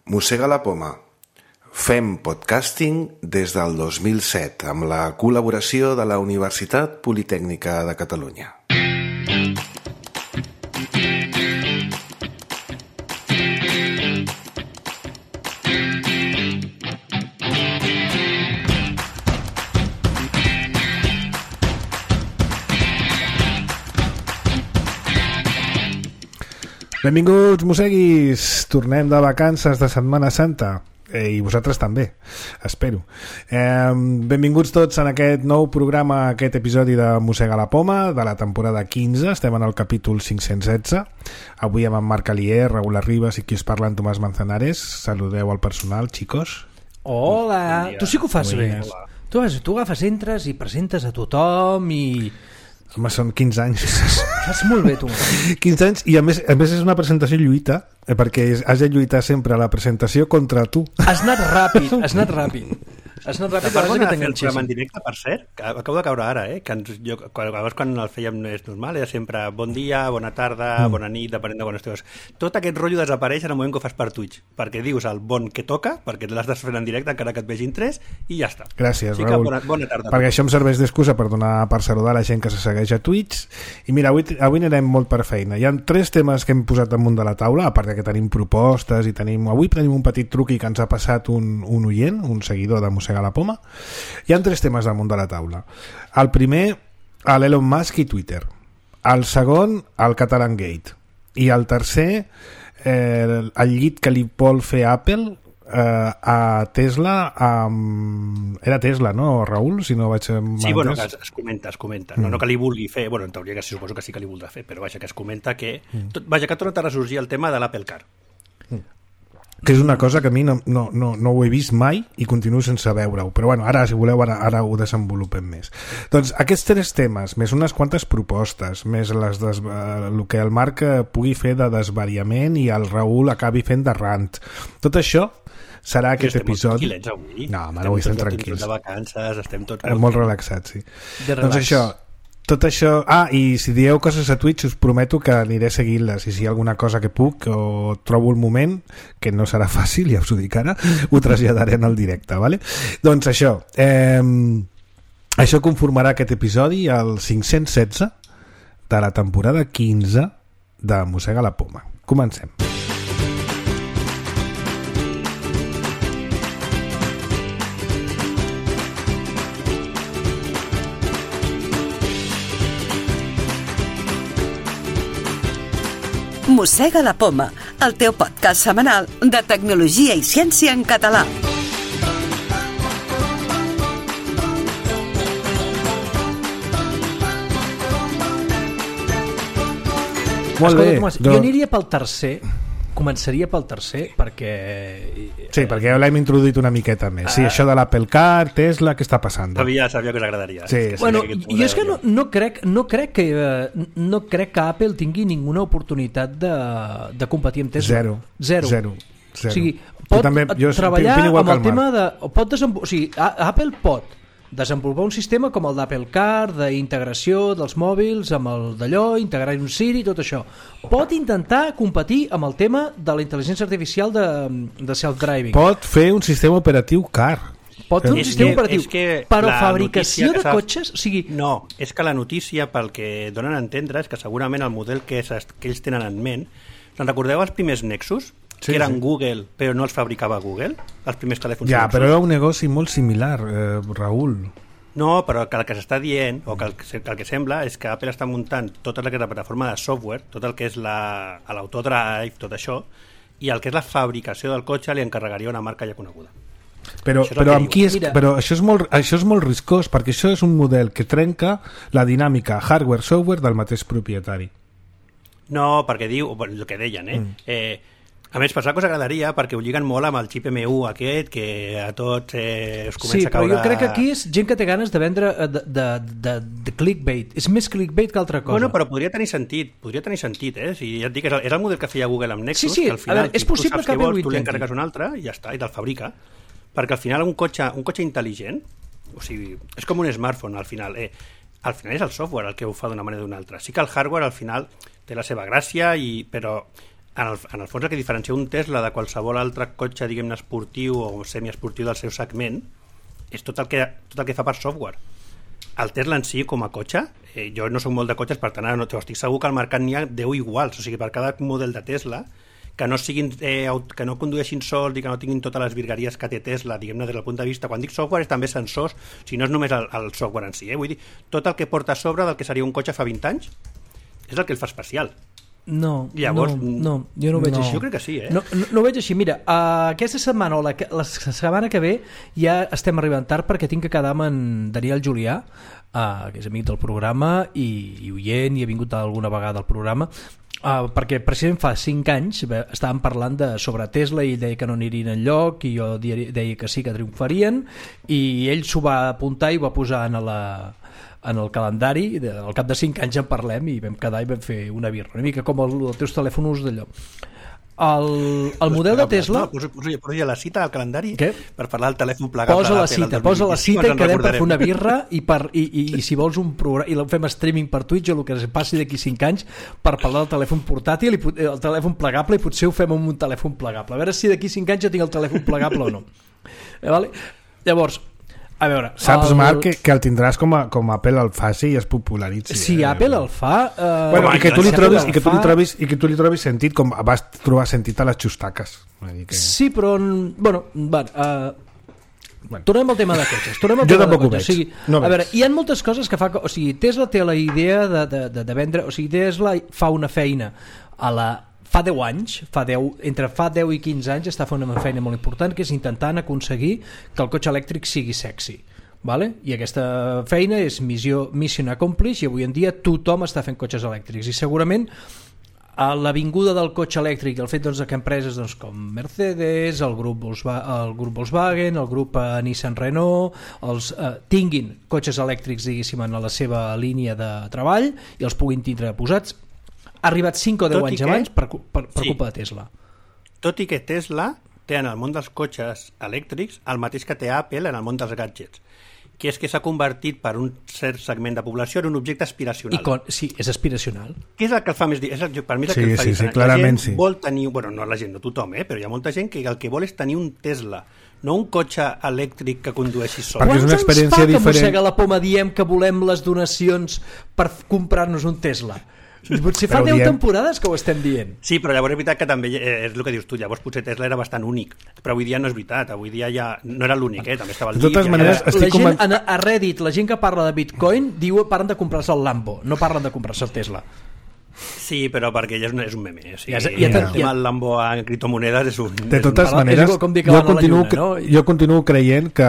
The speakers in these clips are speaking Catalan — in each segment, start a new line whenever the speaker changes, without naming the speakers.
Mossega la poma. Fem podcasting des del 2007 amb la col·laboració de la Universitat Politècnica de Catalunya.
Benvinguts, mosseguis! Tornem de vacances de Setmana Santa i vosaltres també, espero. Benvinguts tots en aquest nou programa, aquest episodi de Mossega la poma de la temporada 15. Estem en el capítol 516. Avui amb en Marc Alier, Raúl Arribas i qui us parla, en Tomàs Manzanares. Saludeu al personal, xicos.
Hola! Tu sí que ho fas bé. Tu agafes, entres i presentes a tothom i...
Home, són 15 anys.
Fas molt bé, tu.
15 anys, i a més és una presentació lluita, perquè has de lluitar sempre a la presentació contra tu.
Has anat ràpid.
Perdona de fer el programa en directe, per cert, que acabo de caure ara, que quan el fèiem és normal, era sempre bon dia, bona tarda, bona nit, depenent de quan estigues. Tot aquest rotllo desapareix en el moment que ho fas per Twitch, perquè dius el bon que toca, perquè l'has de fer en directe encara que et vegin 3, i ja està.
Gràcies, Raül.
Bona tarda.
Perquè això em serveix d'excusa per saludar la gent que se segueix a Twitch. I mira, avui anirem molt per feina. Hi ha 3 temes que hem posat damunt de la taula, a part que tenim propostes i avui tenim un petit truqui que ens ha passat un oient, un seguidor de Mossega la poma. Hi ha 3 temes damunt de la taula. El primer, l'Elon Musk i Twitter. El segon, el Catalan Gate. I el tercer, el llit que li vol fer Apple a Tesla. Era Tesla, no, Raül? Si no vaig...
Sí, bueno, que es comenta. No que li vulgui fer, bueno, en teoria que suposo que sí que li voldrà fer, però vaja, que es comenta que... que torna a ressorgir el tema de l'Apple Car.
Que és una cosa que a mi no ho he vist mai i continuo sense veure-ho, però bueno, ara si voleu ara ho desenvolupem més. Doncs aquests 3 temes, més unes quantes propostes, més el que el Marc pugui fer de desvariament i el Raül acabi fent de rant, tot això serà aquest episodi. No, home, avui estem tranquils,
de vacances, estem tots
molt relaxats, sí. Doncs això, tot això... i si dieu coses a Twitch us prometo que aniré seguint-les, i si hi ha alguna cosa que puc o trobo el moment, que no serà fàcil, ja us ho dic ara, ho traslladaré en el directe, vale? Doncs això, això conformarà aquest episodi, el 516 de la temporada 15 de Mossega la poma. Comencem.
Mossega la poma, el teu podcast setmanal de tecnologia i ciència en català.
Molt bé.
Jo aniria pel tercer, començaria pel tercer, perquè...
Sí, perquè ja l'hem introduït una miqueta més. Sí, això de l'Apple Car, Tesla, què està passant?
Sabia que us agradaria.
Sí.
Bueno, jo és que no crec que Apple tingui ninguna oportunitat de competir amb Tesla. Zero. O sigui, pot treballar amb el tema de... Apple pot desenvolupar un sistema com el d'Apple Car, d'integració dels mòbils amb el d'allò, integrar un Siri, tot això. Pot intentar competir amb el tema de la intel·ligència artificial de self-driving.
Pot fer un sistema operatiu car.
Pot fer un sistema operatiu, però fabricació de cotxes...
No, és que la notícia, pel que donen a entendre, és que segurament el model que ells tenen en ment... Se'n recordeu els primers Nexus? Sí, que eren Google, però no els fabricava Google, els primers telèfons.
Ja, però era un negoci molt similar, Raül.
No, però que el que s'està dient, o que el que sembla, és que Apple està muntant tota la plataforma de software, tot el que és l'autodrive, tot això, i el que és la fabricació del cotxe li encarregaria una marca ja coneguda.
Però això és molt riscós, perquè això és un model que trenca la dinàmica hardware-software del mateix propietari.
No, perquè diu, el que deien, a més, pensava que us agradaria perquè ho lliguen molt amb el xip M1 aquest, que a tots us comença a caure...
Sí, però jo crec que aquí és gent que té ganes de vendre de clickbait. És més clickbait que altra cosa.
Bueno, però podria tenir sentit, Si ja et dic, és el model que feia Google amb Nexus,
sí,
que al final
és possible que
Apple ho intenti. Tu li encarregues un altre i ja està, i te'l fabrica. Perquè al final un cotxe intel·ligent, o sigui, és com un smartphone al final, és el software el que ho fa d'una manera o d'una altra. Sí que el hardware al final té la seva gràcia, però en el fons el que diferencia un Tesla de qualsevol altre cotxe, diguem-ne, esportiu o semiesportiu del seu segment és tot el que fa per software. El Tesla en si, com a cotxe, jo no soc molt de cotxes, per tant, estic segur que al mercat n'hi ha 10 iguals, o sigui, per cada model de Tesla, que no condueixin sols i que no tinguin totes les virgueries que té Tesla, diguem-ne, des del punt de vista, quan dic software és també sensors, si no és només el software en si, vull dir, tot el que porta a sobre del que seria un cotxe fa 20 anys és el que el fa especial.
No,
llavors,
no, jo no ho veig així.
Jo crec que sí,
No ho veig així. Mira, aquesta setmana o la setmana que ve ja estem arribant tard perquè tinc que quedar amb en Daniel Julià, que és amic del programa i oient i ha vingut alguna vegada al programa, perquè precisament fa 5 anys estàvem parlant sobre Tesla i ell deia que no anirien enlloc i jo deia que sí, que triomfarien, i ell s'ho va apuntar i ho va posar en el calendari. Al cap de 5 anys en parlem i vam quedar i vam fer una birra, una mica com els teus telèfons d'allò. El model de Tesla...
Posa la cita al calendari.
Què?
Per parlar del telèfon plegable.
Posa la cita i quedem per fer una birra i si vols un programa i el fem streaming per Twitch o el que passi d'aquí 5 anys per parlar del telèfon portàtil, el telèfon plegable, i potser ho fem amb un telèfon plegable. A veure si d'aquí 5 anys jo tinc el telèfon plegable o no. Vale? Llavors, a veure...
Saps, Marc, que el tindràs com Apple el faci i es popularitzi.
Si Apple el fa...
Bueno, i que tu li trobis sentit, com vas trobar sentit a les xustaques.
Sí, però... Bueno, tornem al tema de cotxes.
Jo tampoc ho veig.
A veure, hi ha moltes coses que fa... O sigui, Tesla té la idea de vendre... O sigui, Tesla fa una feina fa 10 anys, entre fa 10 i 15 anys està fent una feina molt important, que és intentant aconseguir que el cotxe elèctric sigui sexy, vale? I aquesta feina és mission accomplished, i avui en dia tothom està fent cotxes elèctrics, i segurament l'avinguda del cotxe elèctric, el fet que empreses com Mercedes, el grup Volkswagen, el grup Nissan Renault, tinguin cotxes elèctrics, diguéssim, en la seva línia de treball i els puguin tindre posats, ha arribat 5 o 10 anys abans per culpa de Tesla.
Tot i que Tesla té en el món dels cotxes elèctrics el mateix que té Apple en el món dels gadgets, que és que s'ha convertit per un cert segment de població en un objecte aspiracional.
Sí, és aspiracional.
Què és el que el fa més diferent? Per mi és el que el fa diferent.
Clarament,
la gent vol tenir... Bueno, no la gent, no tothom, però hi ha molta gent que el que vol és tenir un Tesla, no un cotxe elèctric que condueixi sol.
Perquè és una experiència diferent.
Quants anys fa que mossega la poma diem que volem les donacions per comprar-nos un Tesla? Potser fa 10 temporades que ho estem dient.
Sí, però llavors és veritat que també és el que dius tu, llavors potser Tesla era bastant únic, però avui dia no és veritat, avui dia ja no era l'únic, també estava el
de totes maneres,
a Reddit, la gent que parla de Bitcoin parlen de comprar-se el Lambo, no parlen de comprar-se el Tesla.
Sí, però perquè ella és un meme, o sigui, el Lambo a criptomonedes és un...
De totes maneres, jo continuo creient que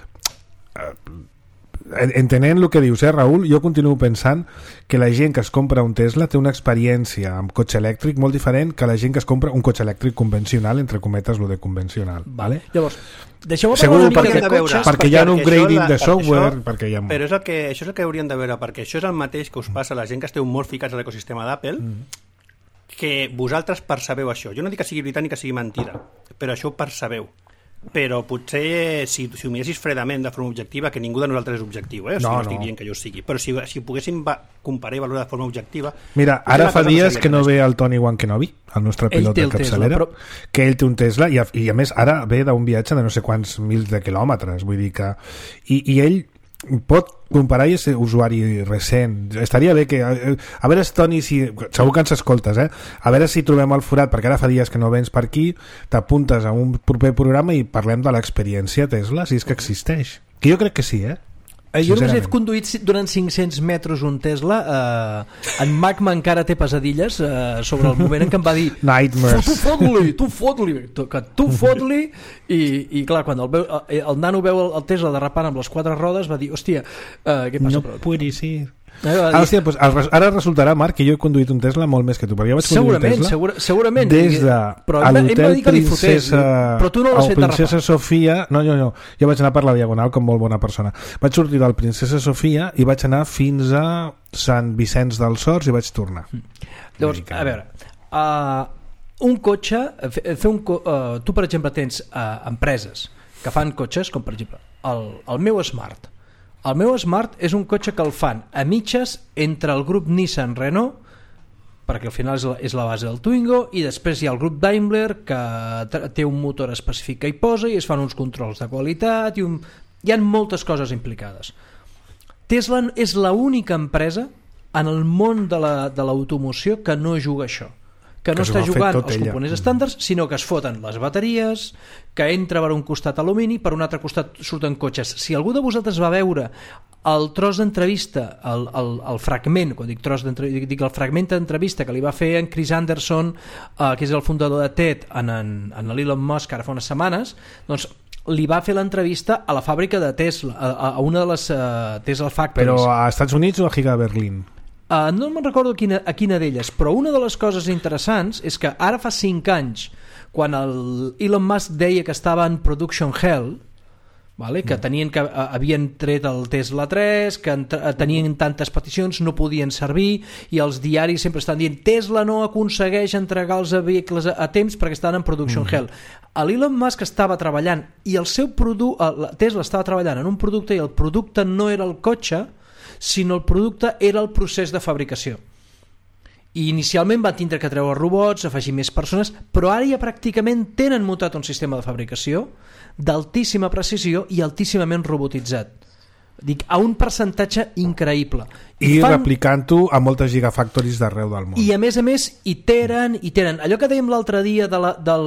entenent el que dius, Raül, jo continuo pensant que la gent que es compra un Tesla té una experiència amb cotxe elèctric molt diferent que la gent que es compra un cotxe elèctric convencional, entre cometes, lo de convencional. Vale?
Llavors, deixeu-me parlar una mica de cotxes...
Perquè hi ha un upgrading de software...
Però això és el que hauríem de veure, perquè això és el mateix que us passa a la gent que esteu molt ficats a l'ecosistema d'Apple, que vosaltres percebeu això. Jo no dic que sigui veritat ni que sigui mentida, però això ho percebeu. Però potser si ho miressis fredament de forma objectiva, que ningú de nosaltres és objectiu, o sigui, no estic dient que jo sigui, però si ho poguéssim comparar i valorar de forma objectiva...
Mira, ara fa dies que no ve el Tony Wankenobi, el nostre pilot de capçalera, que ell té un Tesla i a més ara ve d'un viatge de no sé quants mils de quilòmetres, vull dir que... I ell pot comparar i és usuari recent. Estaria bé que... A veure, Toni, segur que ens escoltes, a veure si trobem el forat, perquè ara fa dies que no vens per aquí, t'apuntes a un proper programa i parlem de l'experiència Tesla, si és que existeix. Que jo crec que sí,
Jo només he conduït durant 500 metres un Tesla. En Magma encara té pesadilles sobre el moment en què em va dir
Nightmares.
Tu fot-li i clar, quan el nano veu el Tesla derrapant amb les 4 rodes va dir, hòstia, què passa?
No puede ser. Hòstia, pues ara resultarà, Marc, que jo he conduït un Tesla molt més que tu, perquè jo vaig conduir un Tesla
segurament,
des de l'hotel Princesa Sofia. No, jo vaig anar per la Diagonal com molt bona persona. Vaig sortir del Princesa Sofia i vaig anar fins a Sant Vicenç dels Horts i vaig tornar.
Llavors, a veure, un cotxe, tu per exemple tens empreses que fan cotxes, com per exemple el meu Smart. El meu Smart és un cotxe que el fan a mitges entre el grup Nissan Renault perquè al final és la base del Twingo, i després hi ha el grup Daimler que té un motor específic que hi posa i es fan uns controls de qualitat i hi ha moltes coses implicades. Tesla és l'única empresa en el món de l'automoció que no juga això, que no està jugant els components estàndards, sinó que es foten les bateries, que entra per un costat alumini, per un altre costat surten cotxes. Si algú de vosaltres va veure el tros d'entrevista, el fragment, quan dic tros d'entrevista, dic el fragment d'entrevista que li va fer en Chris Anderson, que és el fundador de TED, en l'Elon Musk ara fa unes setmanes, doncs li va fer l'entrevista a la fàbrica de Tesla, a una de les Tesla Factories.
Però a Estats Units o a Giga Berlín?
No me'n recordo a quina d'elles, però una de les coses interessants és que ara fa 5 anys, quan Elon Musk deia que estava en production hell, que havien tret el Tesla 3, que tenien tantes peticions, no podien servir, i els diaris sempre estan dient Tesla no aconsegueix entregar els vehicles a temps perquè estan en production hell. L'Elon Musk estava treballant i el seu Tesla estava treballant en un producte, i el producte no era el cotxe, sinó el producte era el procés de fabricació. I inicialment van tindre que treure robots, afegir més persones, però ara ja pràcticament tenen muntat un sistema de fabricació d'altíssima precisió i altíssimament robotitzat. Dic, a un percentatge increïble.
I replicant-ho a moltes gigafactories d'arreu del món.
I a més, iteren. Allò que dèiem l'altre dia de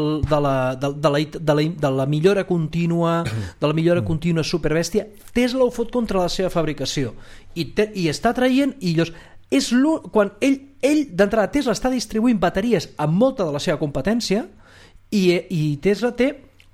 la millora contínua, de la millora contínua superbèstia, Tesla ho fot contra la seva fabricació. I està traient, i quan ell d'entrada, Tesla està distribuint bateries amb molta de la seva competència, i Tesla té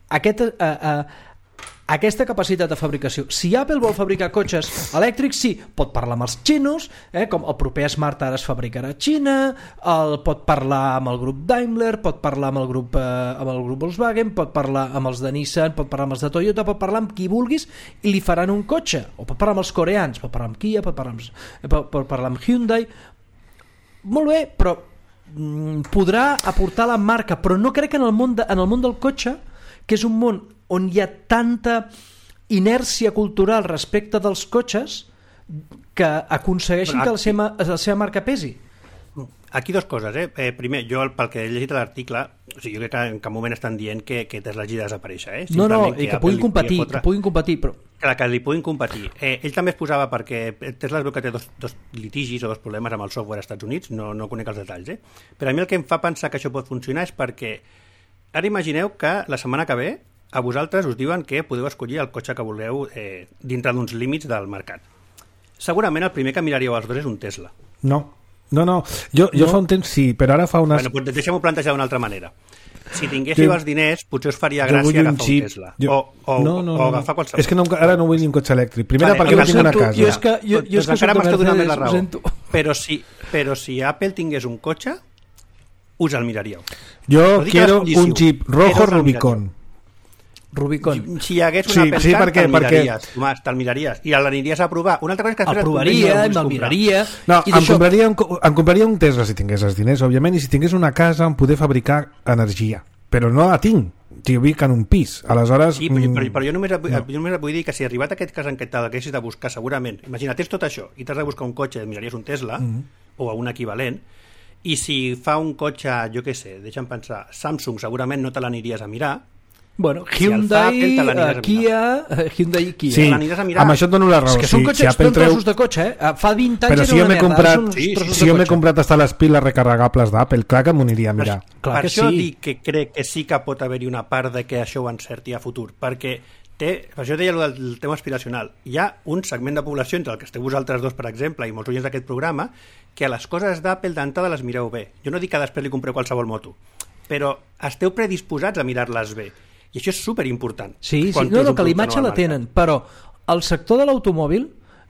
aquesta capacitat de fabricació. Si Apple vol fabricar cotxes elèctrics, sí, pot parlar amb els xinos, com el proper Smart ara es fabricarà a Xina, pot parlar amb el grup Daimler, pot parlar amb el grup Volkswagen, pot parlar amb els de Nissan, pot parlar amb els de Toyota, pot parlar amb qui vulguis i li faran un cotxe. O pot parlar amb els coreans, pot parlar amb Kia, pot parlar amb Hyundai. Molt bé, però podrà aportar la marca, però no crec que en el món del cotxe, que és un món on hi ha tanta inèrcia cultural respecte dels cotxes, que aconsegueixin que la seva marca pesi.
Aquí dues coses. Primer, jo pel que he llegit a l'article, jo crec que en cap moment estan dient que Tesla hagi de desaparèixer.
No, i que puguin competir, però...
Clar, que li puguin competir. Ell també es posava, perquè Tesla es veu que té dos litigis o dos problemes amb el software als Estats Units, no conec els detalls, però a mi el que em fa pensar que això pot funcionar és perquè ara imagineu que la setmana que ve a vosaltres us diuen que podeu escollir el cotxe que vulgueu dintre d'uns límits del mercat. Segurament el primer que miraríeu els dos és un Tesla.
No. Jo fa un temps sí, però ara fa unes...
Bueno, deixem-ho plantejar d'una altra manera. Si tinguéssiu els diners, potser us faria gràcia agafar un Tesla. O agafar qualsevol.
És que ara no vull ni un cotxe elèctric. Primera, perquè no tinc una casa.
Jo és que
encara m'està donant més la raó. Però si Apple tingués un cotxe, us el miraríeu.
Jo quiero un Jeep rojo Rubicon.
Si hi hagués una Apple Car, miraries, Tomàs, te'l miraries i l'aniries a provar. Una altra cosa és que
el provaria, me'l miraria.
No, em compraria un Tesla si tingués els diners, òbviament, i si tingués una casa on poder fabricar energia. Però no la tinc. Jo vic en un pis. Aleshores...
Sí, però jo només vull dir que si arribat a aquest cas en què t'haguessis de buscar, segurament, imagina, tens tot això i t'has de buscar un cotxe, miraries un Tesla o un equivalent, i si fa un cotxe, jo què sé, deixa'm pensar, Samsung segurament no te l'aniries a mirar.
Bueno, Hyundai, Kia...
Sí, amb això et dono la raó.
És que són trossos de cotxe, Fa 20 anys
però si jo m'he comprat hasta les piles recarregables d'Apple, clar que m'ho aniria a mirar.
Per això dic que crec que sí que pot haver-hi una part de que això ho encerti a futur, perquè per això deia el tema aspiracional. Hi ha un segment de població, entre el que esteu vosaltres dos, per exemple, i molts oients d'aquest programa, que a les coses d'Apple d'entrada les mireu bé. Jo no dic que després li compreu qualsevol moto, però esteu predisposats a mirar-les bé. I això és superimportant.
Sí, que l'imatge la tenen, però el sector de l'automòbil,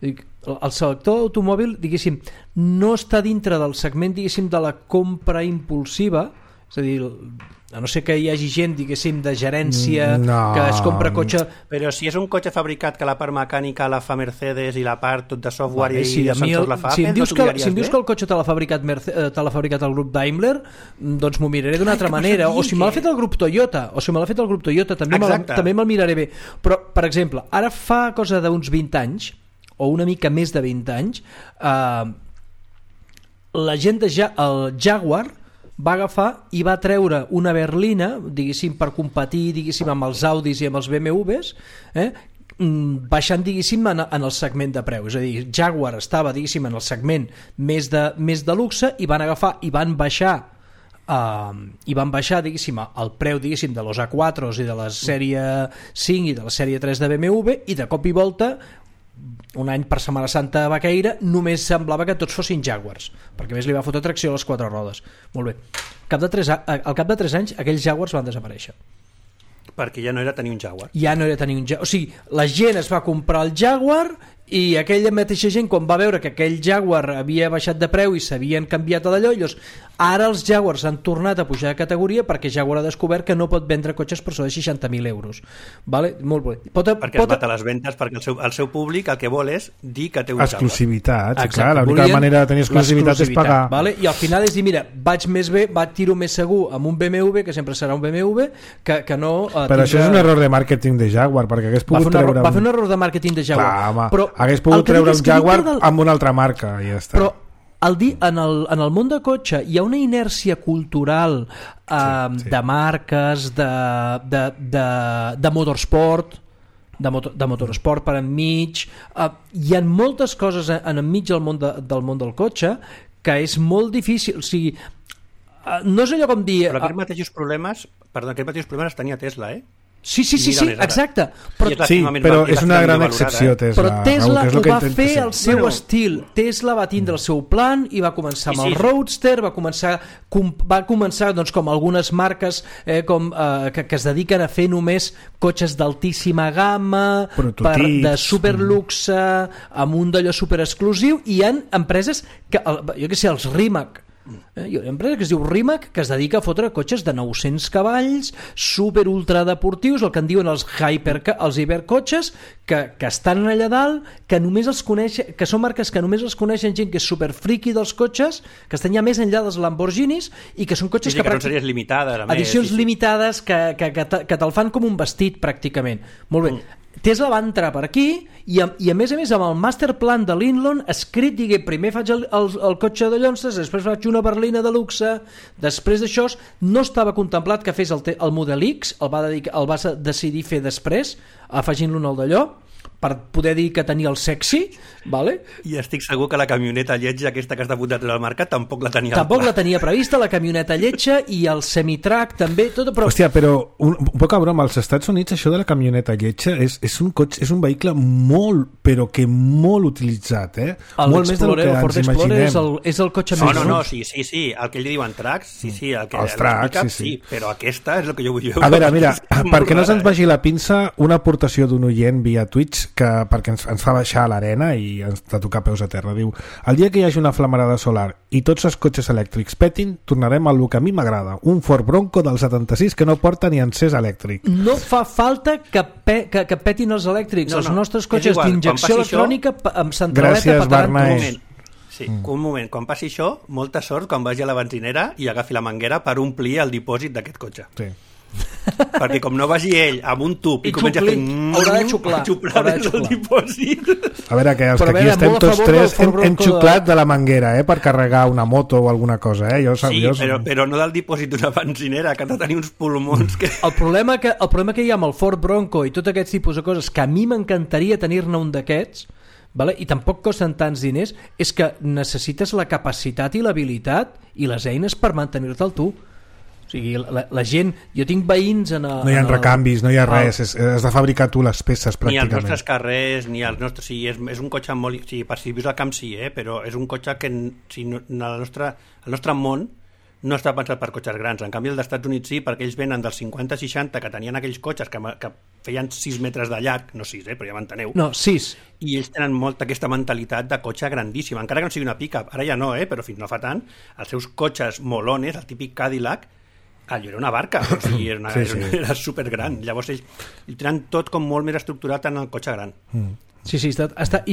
diguéssim, no està dintre del segment, diguéssim, de la compra impulsiva, és a dir, a no ser que hi hagi gent, diguéssim, de gerència que es compra cotxe...
Però si és un cotxe fabricat que la part mecànica la fa Mercedes i la part tot de software i de sensors la fa Apple,
si em dius que el cotxe te l'ha fabricat el grup Daimler, doncs m'ho miraré d'una altra manera. O si me l'ha fet el grup Toyota, també me'l miraré bé. Però, per exemple, ara fa cosa d'uns 20 anys, o una mica més de 20 anys, la gent el Jaguar va agafar i va treure una berlina, diguéssim, per competir, diguéssim, amb els Audis i amb els BMWs, baixant, diguéssim, en el segment de preu. És a dir, Jaguar estava, diguéssim, en el segment més de luxe i van agafar i van baixar diguéssim, el preu, diguéssim, de los A4 i de la sèrie 5 i de la sèrie 3 de BMW, i de cop i volta un any per Setmana Santa vaqueira només semblava que tots fossin Jaguars, perquè més li va fotre tracció a les 4 rodes. Molt bé. Al cap de 3 anys aquells Jaguars van desaparèixer.
Perquè ja no era tenir un Jaguar.
Ja no era tenir un Jaguar. O sigui, la gent es va comprar el Jaguar i aquella mateixa gent, quan va veure que aquell Jaguar havia baixat de preu i s'havien canviat a d'allò, llavors ara els Jaguars han tornat a pujar de categoria perquè Jaguar ha descobert que no pot vendre cotxes per sobre de 60.000 euros. Vale? Molt bé.
Perquè es mata les ventes, perquè el seu públic el que vol és dir que té un
exclusivitat. Jaguar. Clar, l'única manera de tenir exclusivitat és pagar.
Vale? I al final és dir, mira, vaig més bé, tiro més segur amb un BMW, que sempre serà un BMW, que no...
Però això és un error de màrqueting de Jaguar, perquè hagués pogut treure...
Va fer un error de màrqueting de Jaguar.
Clar, home, però hagués pogut treure un Jaguar amb una altra marca i ja està.
Però en el món de cotxe hi ha una inèrcia cultural de marques, de motorsport, de motorsport per enmig. Hi ha moltes coses enmig del món del cotxe que és molt difícil. O sigui, no és allò com dir...
Però aquests mateixos problemes tenia Tesla,
Sí, exacte.
Però és una gran excepció, Tesla.
Però Tesla ho va fer al seu estil. Tesla va tindre el seu plan i va començar amb el Roadster, va començar doncs, com algunes marques que es dediquen a fer només cotxes d'altíssima gamma, de superluxe, amb un d'allò superexclusiu, i hi ha empreses que, jo què sé, els Rimac, hi ha una empresa que es diu Rimac, que es dedica a fotre cotxes de 900 cavalls super ultra deportius, el que en diuen els hipercotxes, que estan allà dalt, que només els coneix, que són marques que només els coneixen gent que és super friki dels cotxes, que estan ja més enllà dels Lamborghinis, i que són cotxes
que són sèries limitades,
edicions limitades que te'l fan com un vestit pràcticament. Molt bé. Tesla va entrar per aquí i a més amb el master plan de Lincoln escrit, primer faig el cotxe de llonses, després faig una berlina de luxe, després d'això no estava contemplat que fes el Model X, el va decidir fer després, afegint-lo en el d'allò, per poder dir que tenia el sexy, vale?
I estic segur que la camioneta lletja aquesta que està a punt de treure al mercat tampoc la tenia
prevista, la camioneta lletja i el semitrack també, tot, però...
Hòstia, però un poc a broma, als Estats Units això de la camioneta lletja és un cotxe, és un vehicle molt, però que molt utilitzat, molt més del que ens imaginem.
És el cotxe més...
No, sí, el que ell diuen tracks,
els tracks,
sí, però aquesta és el que jo vull veure.
A veure, mira, perquè no se'ns vagi la pinça, una aportació d'un oient via Twitch perquè ens fa baixar a l'arena i ens ha de tocar peus a terra. Diu, el dia que hi hagi una flamarada solar i tots els cotxes elèctrics petin, tornarem al que a mi m'agrada, un Ford Bronco del 76 que no porta ni encès elèctric.
No fa falta que petin els elèctrics. Els nostres cotxes d'injecció electrònica amb centraleta petaran tots.
Sí, un moment, quan passi això, molta sort quan vagi a la benzinera i agafi la manguera per omplir el dipòsit d'aquest cotxe.
Sí.
Perquè com no vagi ell amb un tub i comenci a fer
haurà de xuclar
el dipòsit.
A veure, que els que aquí estem tots tres hem xuclat de la manguera per carregar una moto o alguna cosa,
Sí, però no del dipòsit d'una benzinera, que ha de tenir uns pulmons que...
El problema que hi ha amb el Ford Bronco i tot aquest tipus de coses, que a mi m'encantaria tenir-ne un d'aquests, vale? I tampoc costen tants diners, és que necessites la capacitat i l'habilitat i les eines per mantenir-te'l tu. O sigui, la gent... Jo tinc veïns
no hi ha recanvis, no hi ha res, has de fabricar tu les peces pràcticament.
Ni als nostres carrers, ni als nostres... Sí, és un cotxe molt... Sí, per si vius al camp sí, però és un cotxe que el nostre món no està pensat per cotxes grans. En canvi, els Estats Units sí, perquè ells venen dels 50-60 que tenien aquells cotxes que feien 6 metres de llarg, no 6, però ja m'enteneu.
No, 6.
I ells tenen molta aquesta mentalitat de cotxe grandíssim, encara que no sigui una pick-up. Ara ja no, però fins no fa tant, els seus cotxes molones, el típic Cadillac, allò era una barca, o sigui, era supergran. Llavors ells tenen tot com molt més estructurat en el cotxe gran.
Sí, i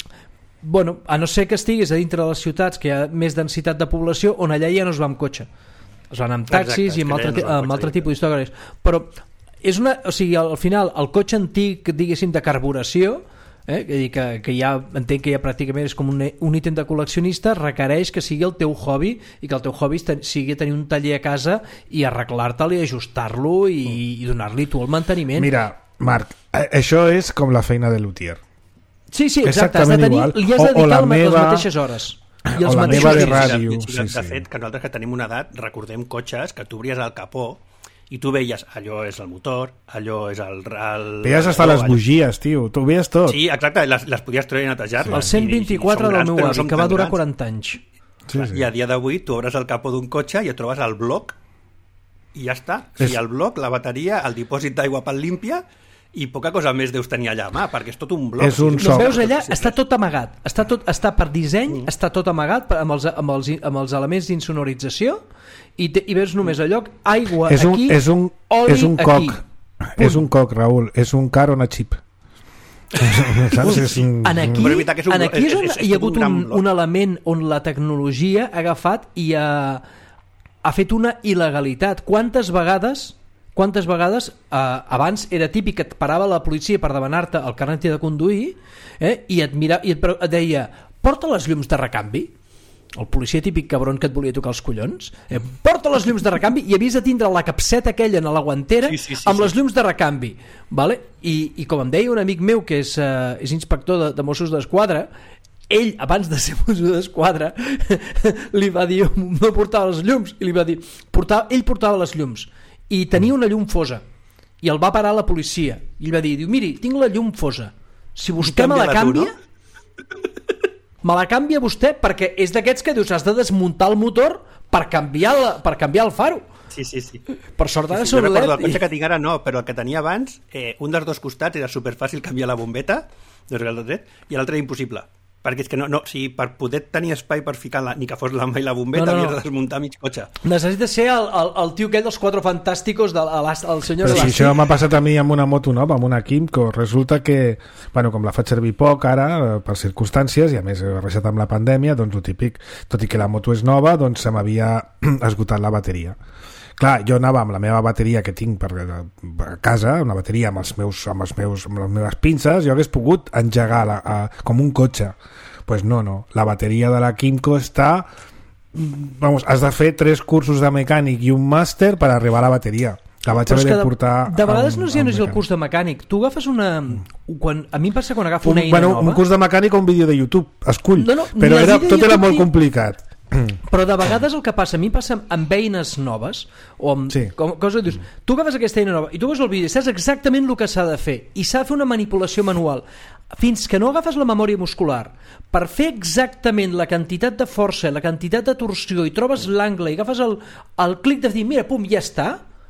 bueno, a no ser que estiguis a dintre de les ciutats que hi ha més densitat de població, on allà ja no es va amb cotxe, es van amb taxis. Exacte, i amb altre tipus d'històries, però és o sigui, al final el cotxe antic, diguéssim, de carburació, que ja entenc que ja pràcticament és com un ítem de col·leccionista, requereix que sigui el teu hobby i que el teu hobby sigui tenir un taller a casa i arreglar-te'l i ajustar-lo i donar-li tu el manteniment.
Mira, Marc, això és com la feina de luthier.
Sí, exacte, has de tenir, li has de dedicar les mateixes hores.
O la meva de ràdio.
De fet, que nosaltres que tenim una edat, recordem cotxes que tu obries el capó i tu veies, allò és el motor, allò és el...
Veies hasta les bugies, tio, tu veies tot.
Sí, exacte, les podies treure i netejar.
El 124 del meu avi, que va durar 40 anys.
I a dia d'avui tu obres el capó d'un cotxe i et trobes el bloc i ja està. I el bloc, la bateria, el dipòsit d'aigua pel límpia i poca cosa més deus tenir allà a mà, perquè és tot un bloc.
És un
soc. Veus allà, està tot amagat, està per disseny, està tot amagat amb els elements d'insonorització i veus només allò, aigua aquí, oli aquí.
És un coc, Raül, és un car on a chip.
Aquí és on hi ha hagut un element on la tecnologia ha agafat i ha fet una il·legalitat. Quantes vegades abans era típic que et parava la policia per demanar-te el carnet de conduir i et deia porta les llums de recanvi, el policia típic cabron que et volia tocar els collons, porta les llums de recanvi i havies de tindre la capseta aquella en la guantera amb les llums de recanvi, vale? I com em deia un amic meu que és inspector de Mossos d'Esquadra, ell abans de ser Mosso d'Esquadra li va dir no portava les llums i li va dir ell portava les llums i tenia una llum fosa i el va parar la policia i ell va dir, miri, tinc la llum fosa, si vostè me la canvia me la canvia vostè, perquè és d'aquests que dius has de desmuntar el motor per canviar el faro.
Sí.
Per sort ara
són LED. No recordo el cotxe que tinc ara, no, però el que tenia abans, un dels dos costats era superfàcil canviar la bombeta, i l'altre impossible. Perquè és que per poder tenir espai per ficar ni que fos la mà i la bombeta havies de desmuntar mig cotxe.
Necessites ser el tio aquell dels Quatre Fantàsticos del senyor
Elàstic. Però si això m'ha passat a mi amb una moto nova, amb una Quimco, resulta que, com la faig servir poc ara, per circumstàncies, i a més he barrejat amb la pandèmia, doncs el típic, tot i que la moto és nova, doncs se m'havia esgotat la bateria. Clar, jo anava amb la meva bateria que tinc a casa, una bateria amb les meves pinces, jo hagués pogut engegar com un cotxe. Pues no, la bateria de la Quimco està... has de fer 3 cursos de mecànic i un màster per arribar a la bateria. La vaig haver de portar...
De vegades no és el curs de mecànic. Tu agafes una... A mi em passa quan agafo una eina nova...
Un curs de mecànic o un vídeo de YouTube, escull. Però tot era molt complicat.
Però de vegades el que passa, a mi passa amb eines noves o amb cosa que dius, tu agafes aquesta eina nova i tu veus el vídeo i saps exactament el que s'ha de fer i s'ha de fer una manipulació manual fins que no agafes la memòria muscular per fer exactament la quantitat de força, la quantitat de torsió i trobes l'angle i agafes el clic de dir mira, pum, ja està.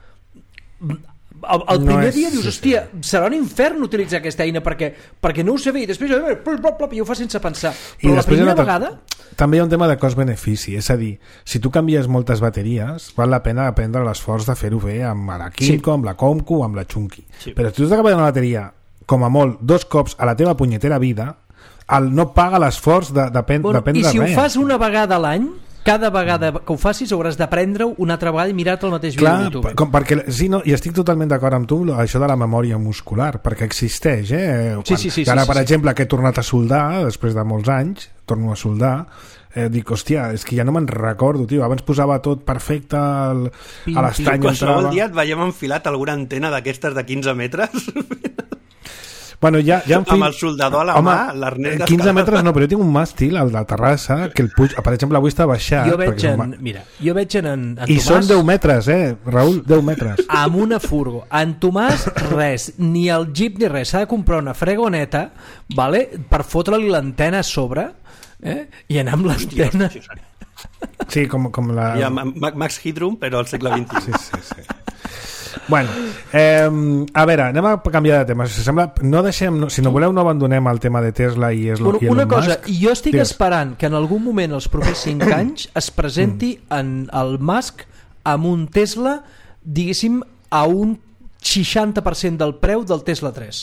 El primer dia dius, hòstia, serà un infern utilitzar aquesta eina perquè no ho sé bé i després jo ho fa sense pensar, però la primera vegada
també hi ha un tema de cost-benefici, és a dir, si tu canvies moltes bateries val la pena prendre l'esforç de fer-ho bé amb la Quimco, amb la Comco, amb la Chunky, però si tu has de canviar una bateria com a molt 2 cops a la teva punyetera vida, no paga l'esforç de prendre res.
I si ho fas una vegada a l'any, cada vegada que ho facis hauràs d'aprendre-ho una altra vegada i mirar-te el mateix vídeo de YouTube.
Perquè, i estic totalment d'acord amb tu això de la memòria muscular, perquè existeix, ara, per exemple, que he tornat a soldar després de molts anys, torno a soldar, dic, hòstia, és que ja no me'n recordo, tio, abans posava tot perfecte a l'estany.
Qualsevol dia et veiem enfilat alguna antena d'aquestes de 15 metres
Bueno, ja
amb el soldador a la mà, l'arnès d'escalada.
15 metres no, però jo tinc un màstil, el de Terrassa, que el puig, per exemple, avui està baixat.
Jo veig en Tomàs...
I són 10 metres, Raül, 10 metres.
Amb una furgo. En Tomàs, res, ni el jeep ni res. S'ha de comprar una fregoneta, vale, per fotre-li l'antena a sobre, i anar amb l'antena...
Sí, com la...
Ja, Max Headroom, però al segle XXI.
Sí. Bueno, a veure, anem a canviar de tema. Si sembla, si no voleu no abandonem el tema de Tesla i Elon Musk.
Una cosa, jo estic esperant que en algun moment els propers 5 anys es presenti en el Musk amb un Tesla, diguéssim, a un 60% del preu del Tesla 3.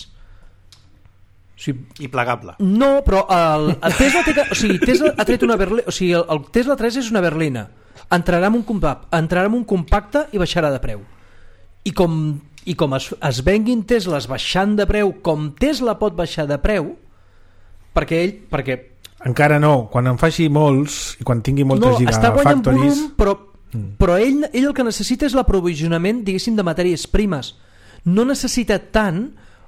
I plegable.
No, però el Tesla Tesla ha tret una berlina, o sigui, el Tesla 3 és una berlina. Entrarà en un compacte i baixarà de preu. I com es venguin Tesles baixant de preu, com Tesla pot baixar de preu, perquè
encara no, quan en faci molts i quan tingui moltes gigafactories...
Està guanyant volum, però ell el que necessita és l'aprovisionament, diguéssim, de matèries primes. No necessita tant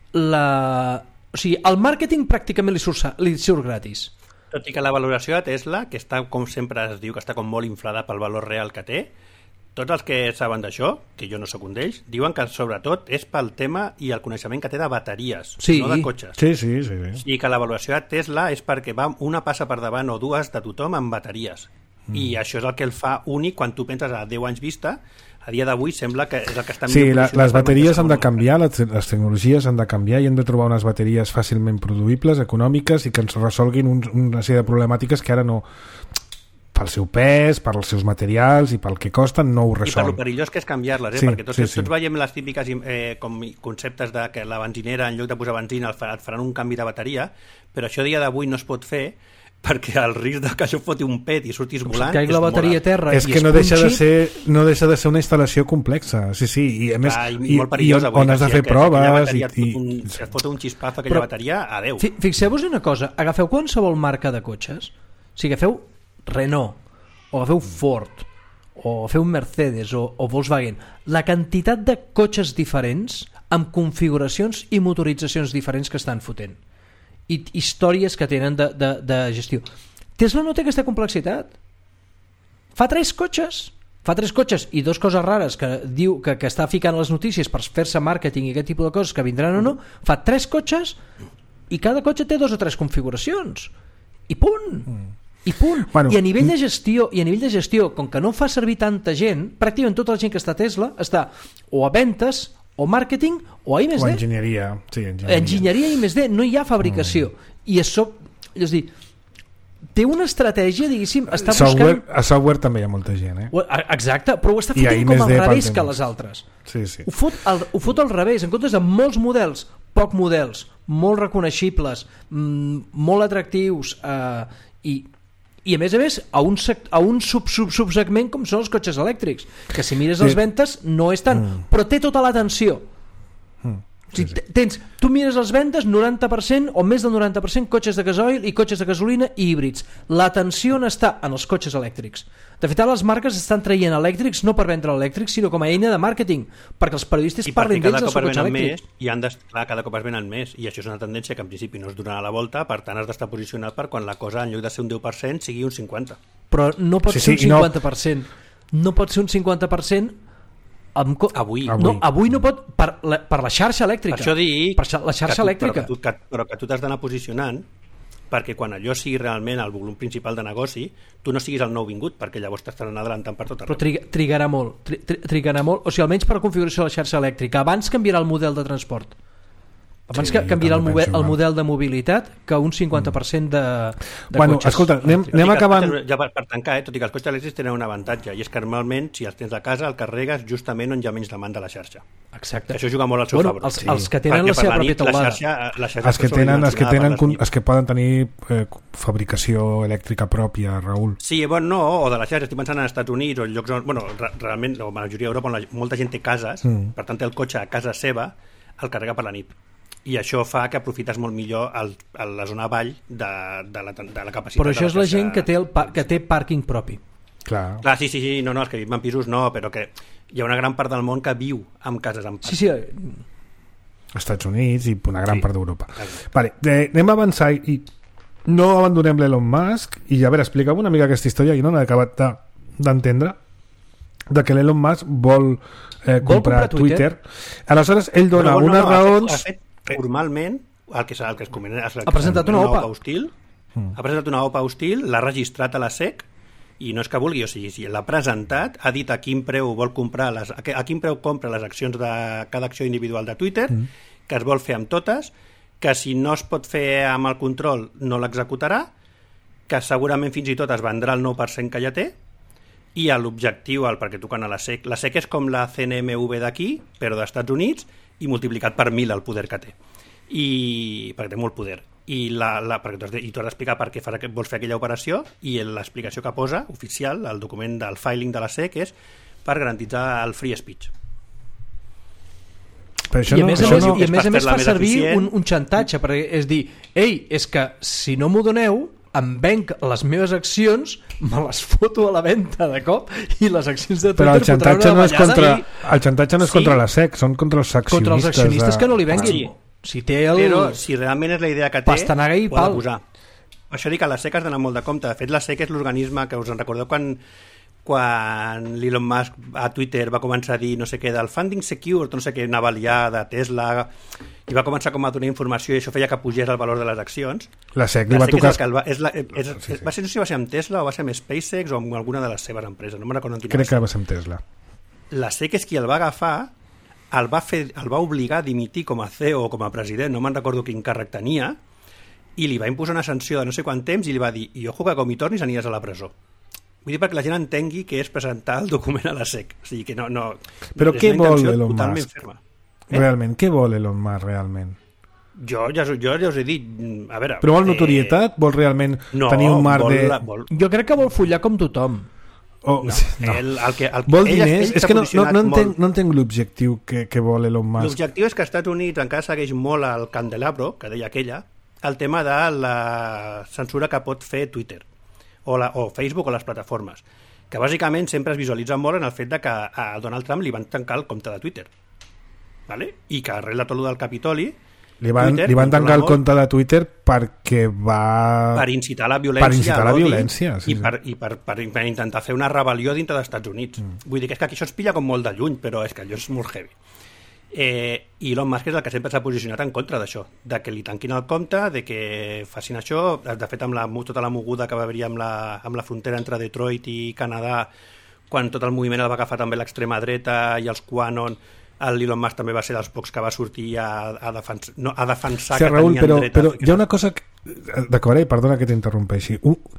o sigui, el màrqueting pràcticament li surt gratis.
Tot i que la valoració de Tesla, que està, com sempre es diu, que està com molt inflada pel valor real que té, tots els que saben d'això, que jo no sóc un d'ells, diuen que sobretot és pel tema i el coneixement que té de bateries, no de cotxes.
Sí.
I que la valoració de Tesla és perquè va una passa per davant o dues de tothom amb bateries. I això és el que el fa únic quan tu penses a 10 anys vista. A dia d'avui sembla que és el que està millor.
Sí, les bateries han de canviar, les tecnologies han de canviar i hem de trobar unes bateries fàcilment produïbles, econòmiques i que ens resolguin una sèrie de problemàtiques que ara no... pel seu pes, pels seus materials i pel que costen no ho resol.
I per lo perillós que és canviar-les, perquè tots veiem les típiques com conceptes de que la benzinera, en lloc de posar benzina, et faran un canvi de bateria, però això a dia d'avui no es pot fer perquè el risc de que això foti un pet i surtis volant
caigui la bateria a terra
és que no deixa de ser una instal·lació complexa, i a més on has de fer proves
i et fot un xispazo aquella bateria, adeu.
Fixeu-vos una cosa, agafeu qualsevol marca de cotxes, si agafeu Renault o agafeu Ford o agafeu Mercedes o Volkswagen, la quantitat de cotxes diferents amb configuracions i motoritzacions diferents que estan fotent i històries que tenen de gestió. Tesla no té aquesta complexitat. Fa tres cotxes i dues coses rares que diu que està ficant les notícies per fer-se màrqueting i aquest tipus de coses que vindran o no. Fa 3 cotxes i cada cotxe té 2 o 3 configuracions i punt. Bueno, i a nivell de gestió, com que no fa servir tanta gent, pràcticament tota la gent que està a Tesla està o a ventes o màrqueting o a I+D.
O enginyeria. Sí,
enginyeria i I+D, no hi ha fabricació. I això, és a dir, té una estratègia, diguéssim, està buscant...
A software també hi ha molta gent,
Exacte, però ho està fotent com al revés que les altres.
Sí.
Ho fot al revés, en comptes de molts models, poc models, molt reconeixibles, molt atractius i a més a un subsegment com són els cotxes elèctrics, que si mires les ventes no és tant, però té tota l'atenció. Tu mires les vendes, 90% o més del 90% cotxes de gasoil i cotxes de gasolina i híbrids. L'atenció està en els cotxes elèctrics. De fet, les marques estan traient elèctrics no per vendre elèctrics, sinó com a eina de màrqueting, perquè els periodistes parlin d'ells del seu cotxe elèctric.
I cada cop es venen més, i això és una tendència que en principi no es donarà la volta, per tant has d'estar posicionat per quan la cosa, en lloc de ser un 10%, sigui un 50%.
Però no pot ser un 50%. No pot ser un 50% avui no pot per la xarxa elèctrica.
Per això dic
per la xarxa elèctrica.
Però que tu t'has d'anar posicionant perquè quan allò sigui realment el volum principal de negoci, tu no siguis el nou vingut, perquè llavors t'estaran adelantant per tot arreu.
Però trigarà molt, o sigui, almenys per la configuració de la xarxa elèctrica. Abans canviarà el model de transport. Abans que canviarà el model de mobilitat que un 50% de cotxes.
Escolta, anem acabant...
Ja per tancar, tot i que els cotxes elèctrics tenen un avantatge, i és que normalment, si els tens a casa, el carregues justament on hi ha menys demanda a la xarxa.
Exacte.
Que això juga molt al seu favor.
Els que tenen la seva pròpia
teulada. Els que poden tenir fabricació elèctrica pròpia, Raül.
Sí, no, o de la xarxa. Estic pensant en Estats Units o en llocs on... realment, la majoria d'Europa, on molta gent té cases, per tant té el cotxe a casa seva, el carrega per la nit. I això fa que aprofites molt millor la zona avall de la capacitat.
Però això és la gent que té pàrquing propi.
Clar,
sí, no, els que viuen en pisos no, però que hi ha una gran part del món que viu amb cases amb pàrquing.
Sí.
Estats Units i una gran part d'Europa. Vale, anem a avançar i no abandonem l'Elon Musk i a veure, explica'm una mica aquesta història i no l'he acabat d'entendre de que l'Elon Musk vol comprar Twitter. Aleshores, ell dona unes raons...
Formalment, el que es comenta,
ha presentat una OPA
hostil, ha presentat una OPA hostil, l'ha registrat a la SEC i no és que vulgui, o sigui, si l'ha presentat, ha dit a quin preu vol comprar a quin preu compra les accions de cada acció individual de Twitter, que es vol fer amb totes, que si no es pot fer amb el control no l'executarà, que segurament fins i tot es vendrà el 9% que ja té, i l'objectiu, perquè tu quan a la SEC és com la CNMV d'aquí, però d'Estats Units, i multiplicat per 1000 el poder que té, perquè té molt poder, i tu has d'explicar per què vols fer aquella operació, i l'explicació que posa oficial, el document del filing de la SEC, és per garantitzar el free speech.
I a més fa servir un xantatge, perquè és dir, ei, és que si no m'ho doneu, em venc les meves accions, me les foto a la venda de cop i les accions de Twitter...
Però el xantatge no és contra la SEC, són contra els accionistes.
Contra els accionistes que no li venguin.
Però si realment és la idea que té,
pastanaga i pal.
Posar. Això dic que la SEC has d'anar molt de compte. De fet, la SEC és l'organisme que us en recordeu quan l'Elon Musk a Twitter va començar a dir no sé què del funding secure, no sé què, anava a liar de Tesla, i va començar com a donar informació i això feia que pugés el valor de les accions.
La SEC li va tocar...
Va ser, no sé si va ser amb Tesla o va ser amb SpaceX o amb alguna de les seves empreses, no me'n recordo quina.
Crec que va ser amb Tesla.
La SEC és qui el va agafar, el va obligar a dimitir com a CEO o com a president, no me'n recordo quin càrrec tenia, i li va imposar una sanció de no sé quant temps i li va dir, i ojo que com hi tornis aniràs a la presó. Vull dir perquè la gent entengui que és presentar el document a la SEC. O sigui que no...
Però què vol Elon Musk? Realment, què vol Elon Musk realment?
Jo ja us he dit, a veure...
Però vol notorietat? Vol realment tenir un mar de...
Jo crec que vol follar com tothom.
Vol diners? És que no entenc l'objectiu que vol Elon Musk.
L'objectiu és que als Estats Units encara segueix molt el candelabro, que deia aquella, el tema de la censura que pot fer Twitter. O Facebook o les plataformes, que bàsicament sempre es visualitza molt en el fet de que a Donald Trump li van tancar el compte de Twitter, ¿vale? I que arrel de tot el del Capitoli
li van tancar el compte de Twitter perquè va...
Per incitar la violència.
Per incitar la violència, sí.
I per intentar fer una rebel·lió dintre dels Estats Units. Vull dir que és que aquí això es pilla com molt de lluny, però és que allò és molt heavy. I Elon Musk és el que sempre s'ha posicionat en contra d'això, de que li tanquin el compte, de que facin això. De fet, amb tota la moguda que va haver-hi amb la frontera entre Detroit i Canadà, quan tot el moviment el va agafar també l'extrema dreta i els QAnon, l'Elon Musk també va ser dels pocs que va sortir a defensar que
Raül,
tenien dret.
Però hi ha una cosa... D'acord, perdona que t'interrompeixi.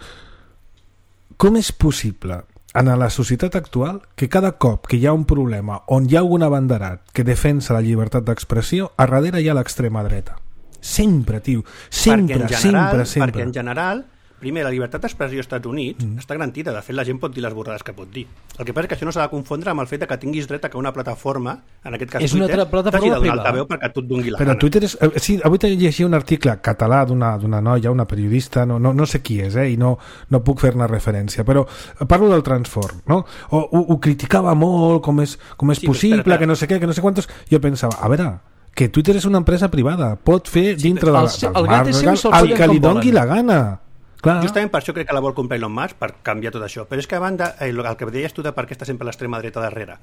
Com és possible en la societat actual que cada cop que hi ha un problema on hi ha algun abanderat que defensa la llibertat d'expressió, a darrere hi ha l'extrema dreta? Sempre, tio. Sempre.
Perquè en general, primer, la llibertat d'expressió als Estats Units està garantida. De fet, la gent pot dir les borrades que pot dir. El que passa és que això no s'ha de confondre amb el fet que tinguis dret a que una plataforma, en aquest cas
és Twitter, t'hagi de donar
altaveu perquè tu et doni la
gana. Però Twitter és... Sí, avui t'he llegit un article català d'una noia, una periodista, no sé qui és, i no puc fer-ne referència, però parlo del transform, no? Ho criticava molt, com és possible, que no sé què, que no sé quantos... Jo pensava, a veure, que Twitter és una empresa privada, pot fer dintre del marc legal el que li doni la gana. Clar.
Justament per això crec que la vol comprar Elon Musk, per canviar tot això. Però és que a banda, el que deies tu de per què està sempre l'extrema dreta darrere,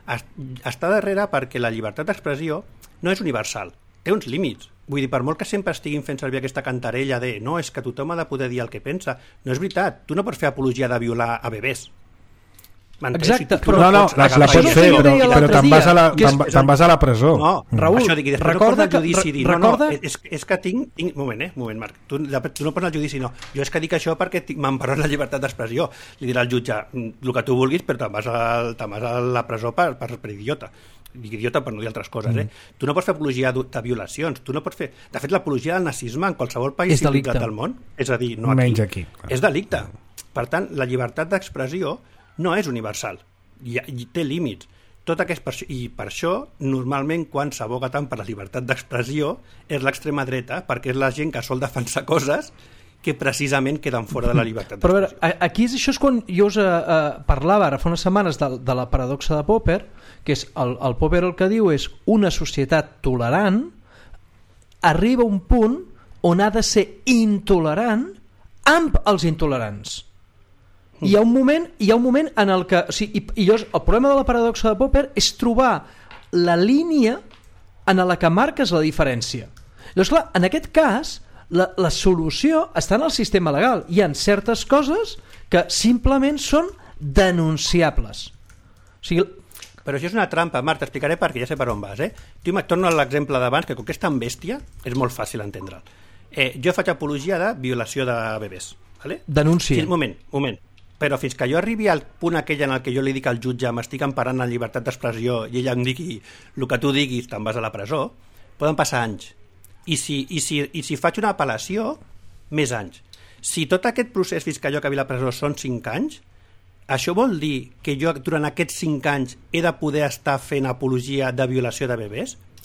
està darrere perquè la llibertat d'expressió no és universal, té uns límits. Vull dir, per molt que sempre estiguin fent servir aquesta cantarella de no, és que tothom ha de poder dir el que pensa, no és veritat, tu no pots fer apologia de violar a bebès.
Exacte,
però la pots fer, però te'n vas a la presó.
No, Raül, això dic, recorda que... És que tinc... Moment, Marc. Tu no pots al judici, no. Jo és que dic això perquè m'emparona la llibertat d'expressió. Li dirà al jutge el que tu vulguis, però te'n vas a la presó per idiota. Dic idiota per no dir altres coses, Tu no pots fer apologia de violacions, tu no pots fer... De fet, l'apologia del nazisme en qualsevol país civilitzat del món, és a dir, no aquí, és delicte. Per tant, la llibertat d'expressió no és universal, i té límits. I per això, normalment, quan s'aboga tant per la llibertat d'expressió, és l'extrema dreta, perquè és la gent que sol defensar coses que precisament queden fora de la llibertat d'expressió.
Però a veure, aquí això és quan jo us parlava ara fa unes setmanes de la paradoxa de Popper, que és el Popper el que diu és una societat tolerant arriba a un punt on ha de ser intolerant amb els intolerants. Hi ha un moment en el que... el problema de la paradoxa de Popper és trobar la línia en la que marques la diferència. Llavors, clar, en aquest cas, la solució està en el sistema legal. Hi ha certes coses que simplement són denunciables.
Però això és una trampa, Marc, t'explicaré perquè ja sé per on vas. Tu torno a l'exemple d'abans, que com que és tan bèstia, és molt fàcil entendre'l. Jo faig apologia de violació de bebès.
Denúncia.
Moment. Però fins que jo arribi al punt aquell en el que jo li dic al jutge m'estic emparant en llibertat d'expressió i ella em digui el que tu diguis te'n vas a la presó, poden passar anys. I si faig una apel·lació, més anys. Si tot aquest procés fins que jo acabi la presó són 5 anys, això vol dir que jo durant aquests 5 anys he de poder estar fent apologia de violació de bebès?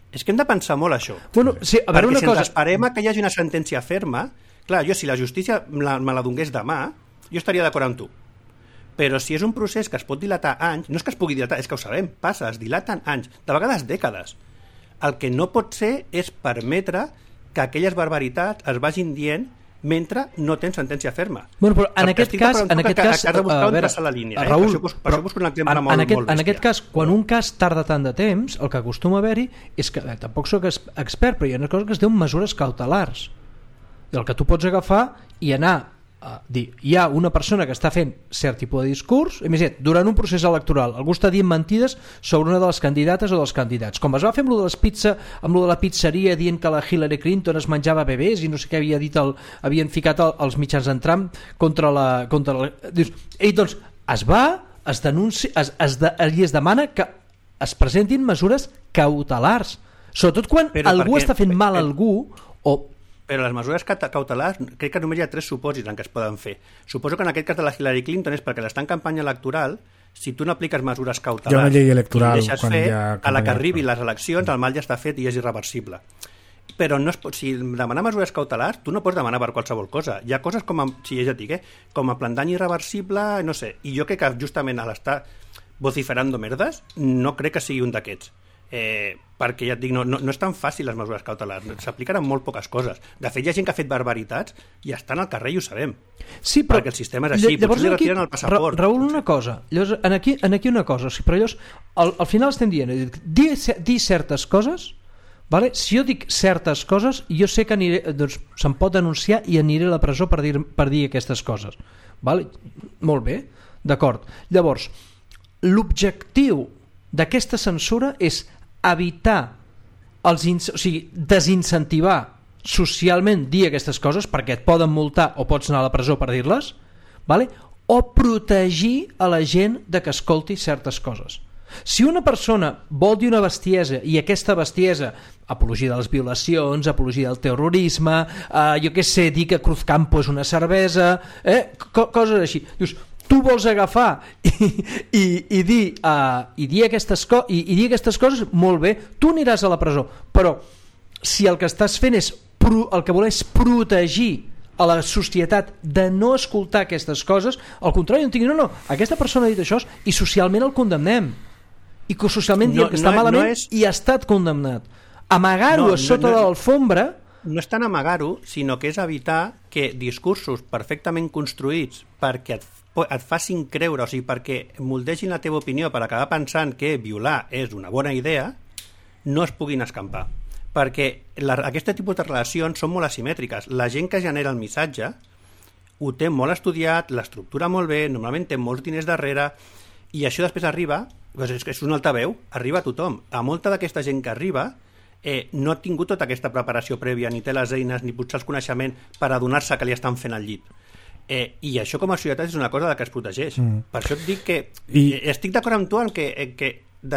És que hem de pensar molt això.
Bueno, sí, a veure,
perquè
una
si
cosa...
ens esperem que hi hagi una sentència ferma, clar, jo si la justícia me la donés demà, jo estaria d'acord amb tu. Però si és un procés que es pot dilatar anys, no és que es pugui dilatar, és que ho sabem, passa, es dilaten anys, de vegades dècades. El que no pot ser és permetre que aquelles barbaritats es vagin dient mentre no tens sentència ferma.
Bueno, però en aquest cas,
a veure, la línia,
Raül,
per això busco un exemple molt bèstia.
En aquest cas, quan un cas tarda tant de temps, el que acostuma a haver-hi és que, tampoc soc expert, però hi ha una cosa que es diu mesures cautelars. I el que tu pots agafar i anar a dir, hi ha una persona que està fent cert tipus de discurs, imagina't, durant un procés electoral algú està dient mentides sobre una de les candidates o dels candidats, com es va fer amb lo de les pizza, amb lo de la pizzeria dient que la Hillary Clinton es menjava bebès i no sé què havia dit, havien ficat els mitjans en Trump contra la... Dius, i doncs es denuncia, es demana que es presentin mesures cautelars, sobretot quan algú està fent mal a algú o...
Però les mesures cautelars, crec que només hi ha 3 supòsits en què es poden fer. Suposo que en aquest cas de la Hillary Clinton és perquè està en campanya electoral, si tu no apliques mesures cautelars
hi ha una llei electoral,
i deixes fer, a la que arribi les eleccions, el mal ja està fet i és irreversible. Però no si demanar mesures cautelars, tu no pots demanar per qualsevol cosa. Hi ha coses com ja et dic, com a plan dany irreversible, no sé. I jo crec que justament a l'estar vociferando merdes, no crec que sigui un d'aquests. Perquè ja et dic, no és tan fàcil les mesures cautelars, s'apliquen en molt poques coses. De fet, hi ha gent que ha fet barbaritats i estan al carrer i ho sabem.
Sí, però
perquè el sistema és així, potser li retiren el passaport.
Raül, una cosa, llavors, aquí una cosa, però llavors al final estem dient, dir certes coses, vale? Si jo dic certes coses, jo sé que doncs, se'm pot denunciar i aniré a la presó per dir aquestes coses, vale? Molt bé, d'acord. Llavors, l'objectiu d'aquesta censura és evitar desincentivar socialment dir aquestes coses perquè et poden multar o pots anar a la presó per dir-les, vale? O protegir a la gent de que escolti certes coses. Si una persona vol dir una bestiesa i aquesta bestiesa, apologia de les violacions, apologia del terrorisme, jo què sé, dir que Cruzcampo és una cervesa, coses així, dius, tu vols agafar i dir aquestes coses, molt bé, tu aniràs a la presó, però si el que estàs fent és el que vol és protegir a la societat de no escoltar aquestes coses, al contrari, no, aquesta persona ha dit això i socialment el condemnem, i que socialment diem que està malament i ha estat condemnat. Amagar-ho sota de l'alfombra
no és tant amagar-ho, sinó que és evitar que discursos perfectament construïts perquè et facin creure, o sigui, perquè moldegin la teva opinió per acabar pensant que violar és una bona idea, no es puguin escampar. Perquè aquest tipus de relacions són molt asimètriques. La gent que genera el missatge ho té molt estudiat, l'estructura molt bé, normalment té molts diners darrere, i això després arriba, és un altaveu, arriba a tothom. A molta d'aquesta gent que arriba no ha tingut tota aquesta preparació prèvia, ni té les eines, ni potser els coneixements per adonar-se que li estan fent el llit. I això com a societat és una cosa de que es protegeix. Per això et dic que estic d'acord amb tu en que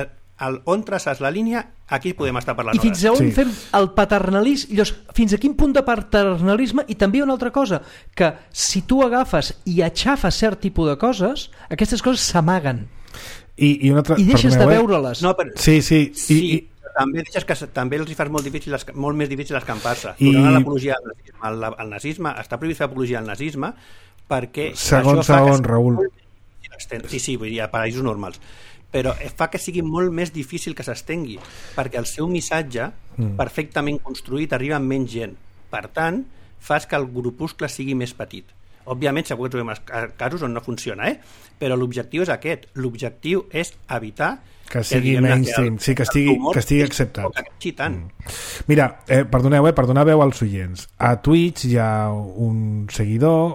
on traces la línia, aquí podem estar parlant
i fins a on fem el paternalisme, fins a quin punt de paternalisme. I també una altra cosa, que si tu agafes i aixafes cert tipus de coses, aquestes coses s'amaguen
i
deixes de veure-les.
Sí.
També deixes que també els hi fas molt més difícil escampar-se. Durant l'apologia al nazisme, està prohibit fer apologia al nazisme perquè
segons Raül.
Sí, vull dir, a països normals. Però fa que sigui molt més difícil que s'estengui, perquè el seu missatge perfectament construït arriba amb menys gent. Per tant, fas que el grupuscle sigui més petit. Òbviament, segur que trobem casos on no funciona, però l'objectiu és aquest. L'objectiu és evitar
que sigui mainstream, sí, que estigui acceptat. Mira, perdoneu, per donar veu als oients. A Twitch hi ha un seguidor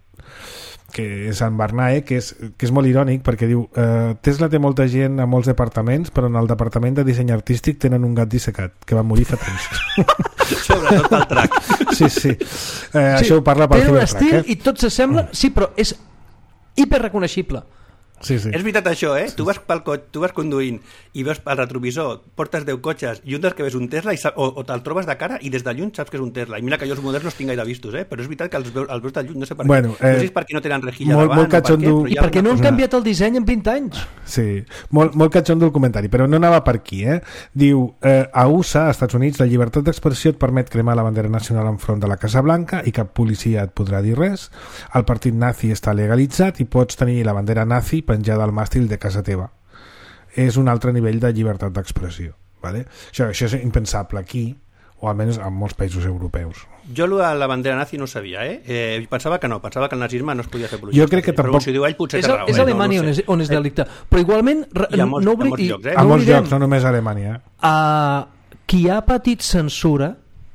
que és en Barnae, que és molt irònic perquè diu, Tesla té molta gent a molts departaments, però en el departament de disseny artístic tenen un gat dissecat que va morir fa temps.
Sobretot el track.
Sí. Això ho parla pel
Cybertruck. Té un estil i tot s'assembla, sí, però és hiperreconeixible.
Sí.
És veritat això, eh? Tu vas conduint i veus al retrovisor, portes 10 cotxes i un dels que ves un Tesla o te'l trobes de cara i des de lluny saps que és un Tesla. I mira que jo els models no els tinc gaire vistos, però és veritat que els veus de lluny, no sé per què. No sé si és perquè no tenen rejilla davant
molt catxondo...
I perquè no han canviat el disseny en 20 anys.
Sí, molt catxondo el comentari, però no anava per aquí, eh? Diu, a USA, als Estats Units, la llibertat d'expressió et permet cremar la bandera nacional enfront de la Casa Blanca i cap policia et podrà dir res. El partit nazi està legalitzat i pots tenir la bandera nazi penjada al màstil de casa teva. És un altre nivell de llibertat d'expressió, ¿vale? Això és impensable aquí, o almenys en molts països europeus.
Jo la bandera nazi no ho sabia, pensava que el nazisme no es podia fer apologia.
Jo crec que tampoc...
Però si ho diu ell potser té raó.
És Alemanya on és delicte, però igualment...
Hi ha molts llocs,
A molts llocs, no només a Alemanya.
Qui ha patit censura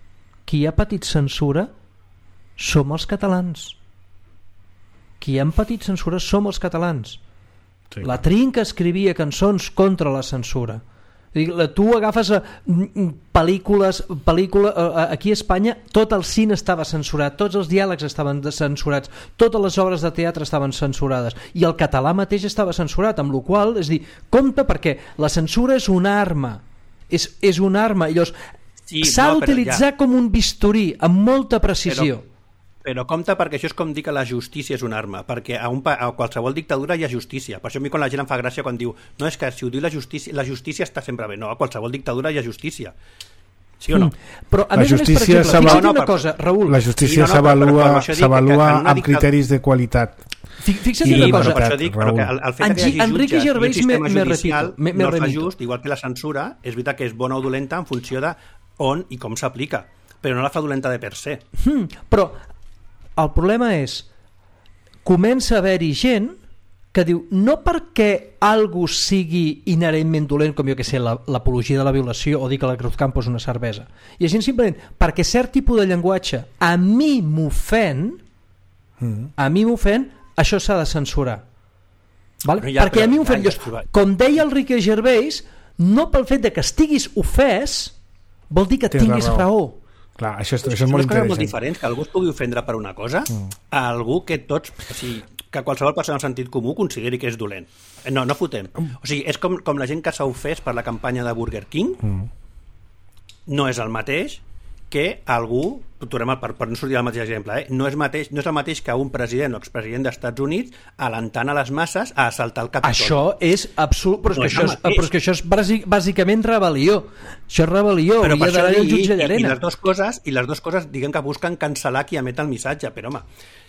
som els catalans. Qui han patit censura som els catalans. Sí. La Trinca escrivia cançons contra la censura. Tu agafes pel·lícules aquí a Espanya, tot el cine estava censurat, tots els diàlegs estaven censurats, totes les obres de teatre estaven censurades i el català mateix estava censurat, amb la qual cosa, és dir, compte, perquè la censura és una arma, és una arma, llavors s'ha d'utilitzar com un bisturí amb molta precisió.
Però compte, perquè això és com dir que la justícia és una arma, perquè a qualsevol dictadura hi ha justícia. Per això a mi quan la gent em fa gràcia quan diu no, és que si ho diu la justícia està sempre bé. No, a qualsevol dictadura hi ha justícia. Sí o no?
Però a més a més, per exemple, fixa't una cosa, Raül.
La justícia s'avalua amb criteris de qualitat.
Fixa't una cosa.
Per això dic, però que el fet que hi hagi
Enrique Gervais
no fa just, igual que la censura, és veritat que és bona o dolenta en funció de on i com s'aplica, però no la fa dolenta de per se.
Però el problema és, comença a haver-hi gent que diu, no perquè algú sigui inherentment dolent, com jo que sé, l'apologia de la violació o dir que la Cruz Campo és una cervesa. I gent simplement, perquè cert tipus de llenguatge a mi m'ofèn, això s'ha de censurar. Vale? Perquè a mi m'ofèn. Com deia el Enrique Gervais, no pel fet de que estiguis ofès vol dir que tinguis raó.
Clar, això és molt interessant.
Molt diferents, que algú es pugui ofendre per una cosa a algú que tots, o sigui, que qualsevol persona amb sentit comú consideri que és dolent. No fotem. O sigui, és com la gent que s'ha ofès per la campanya de Burger King, no és el mateix que algú, per no sortir del mateix exemple, no és el mateix que un president o expresident dels Estats Units alentant a les masses a assaltar el Capitoli.
Això és absolut, però és que això és bàsicament rebel·lió. Això és rebel·lió, hauria d'anar al jutge Llarena.
I les dues coses, diguem que busquen cancel·lar qui emet el missatge, però home,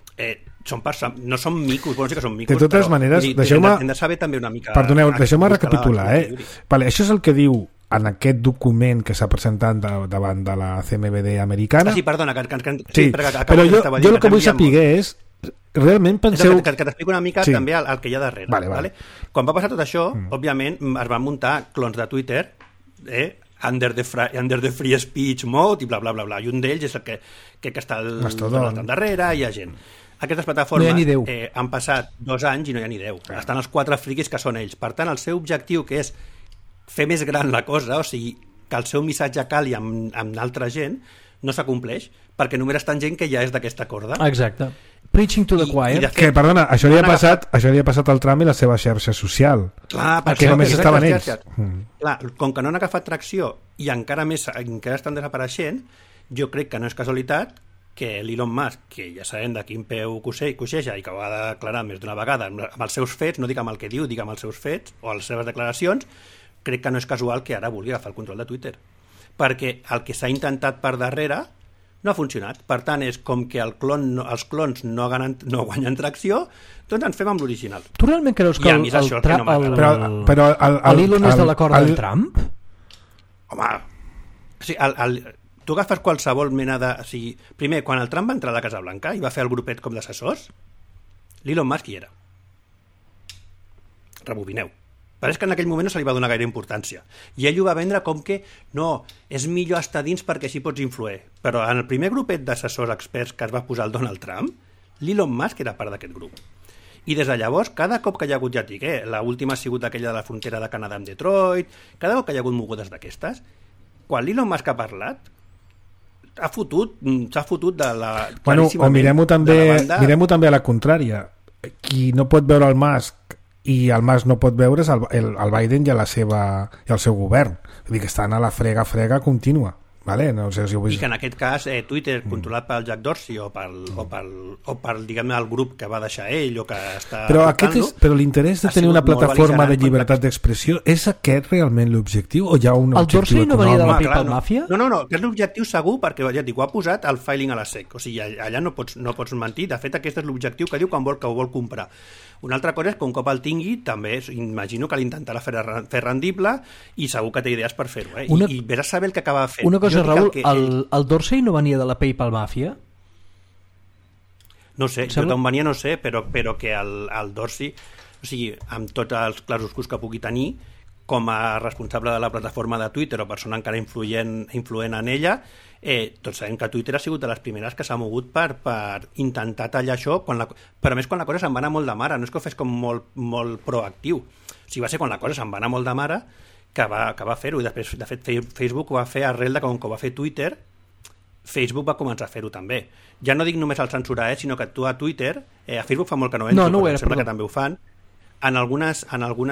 no són micos, bueno, sí que són micos,
de totes maneres,
hem de saber també una mica...
Perdoneu, deixeu-me recapitular, Vale, això és el que diu en aquest document que s'ha presentat davant de la CMBD americana.
Sí, perdona,
però jo el que vull saber és, realment penseu...
Que t'explico una mica també el que hi ha darrere. Vale. Quan va passar tot això, òbviament, es van muntar clons de Twitter, under the free speech mode, i bla, bla, bla, bla. I un d'ells és el que està al darrere, hi ha gent. Aquestes plataformes han passat 2 anys i no hi ha ni 10. Estan els 4 friquis que són ells. Per tant, el seu objectiu, que és fer més gran la cosa, o sigui, que el seu missatge cali amb altra gent, no s'acompleix, perquè només està en gent que ja és d'aquesta corda.
Exacte. Preaching to the choir.
Que, perdona, això li ha passat al Trump i la seva xarxa social.
Clar,
perquè només estaven ells.
Clar, com que no han agafat tracció i encara estan desapareixent, jo crec que no és casualitat que l'Elon Musk, que ja sabem de quin peu coixeja i que ho ha de declarar més d'una vegada amb els seus fets, no dic amb el que diu, dic amb els seus fets o les seves declaracions, crec que no és casual que ara vulgui agafar el control de Twitter, perquè el que s'ha intentat per darrere no ha funcionat. Per tant, és com que els clons no guanyen tracció, doncs ens fem amb l'original.
Tu realment creus que l'Elon és de l'acord del Trump?
Home, o sigui, tu agafes qualsevol mena de... O sigui, primer, quan el Trump va entrar a la Casa Blanca i va fer el grupet com d'assessors, l'Elon Musk hi era. Rebobineu. Però és que en aquell moment no se li va donar gaire importància. I ell ho va vendre com que no, és millor estar dins perquè així pots influir. Però en el primer grupet d'assessors experts que es va posar el Donald Trump, l'Elon Musk era part d'aquest grup. I des de llavors, cada cop que hi ha hagut, ja et dic, l'última ha sigut aquella de la frontera de Canadà amb Detroit, cada cop que hi ha hagut mogudes d'aquestes, quan l'Elon Musk ha parlat, s'ha fotut de la...
Bueno, o mirem-ho també a la contrària. Qui no pot veure el Musk i el Mas no pot veure's el Biden i el seu govern. Vull dir que estan a la frega contínua. Vale? No sé si
I que en aquest cas Twitter, controlat pel Jack Dorsey o per diguem-ne, el grup que va deixar ell o que està...
Però l'interès de tenir una plataforma de llibertat d'expressió, és aquest realment l'objectiu o hi ha un objectiu
econòmic? El Dorsey no venia de la PayPal Mafia?
No, que és l'objectiu segur, perquè ja et dic, ho ha posat el filing a la SEC, o sigui, allà no pots mentir. De fet, aquest és l'objectiu que diu que ho vol comprar. Una altra cosa és que un cop el tingui, també imagino que l'intentarà fer rendible i segur que té idees per fer-ho. I vés a saber el que acaba fent.
Una cosa, Raül, el Dorsey no venia de la PayPal Mafia?
No sé, jo d'on venia no sé, però que el Dorsey, o sigui, amb tots els clarobscurs que pugui tenir, com a responsable de la plataforma de Twitter o persona encara influent en ella, tots sabem que Twitter ha sigut de les primeres que s'ha mogut per intentar tallar això, però a més quan la cosa se'n va anar molt de mare, no és que ho fes com molt proactiu, o sigui, va ser quan la cosa se'n va anar molt de mare que va fer-ho, i després, de fet, Facebook ho va fer arrel de com que ho va fer Twitter, Facebook va començar a fer-ho també. Ja no dic només el censurar, sinó que tu a Twitter, a Facebook fa molt que no entro, però sembla que també ho fan, en alguns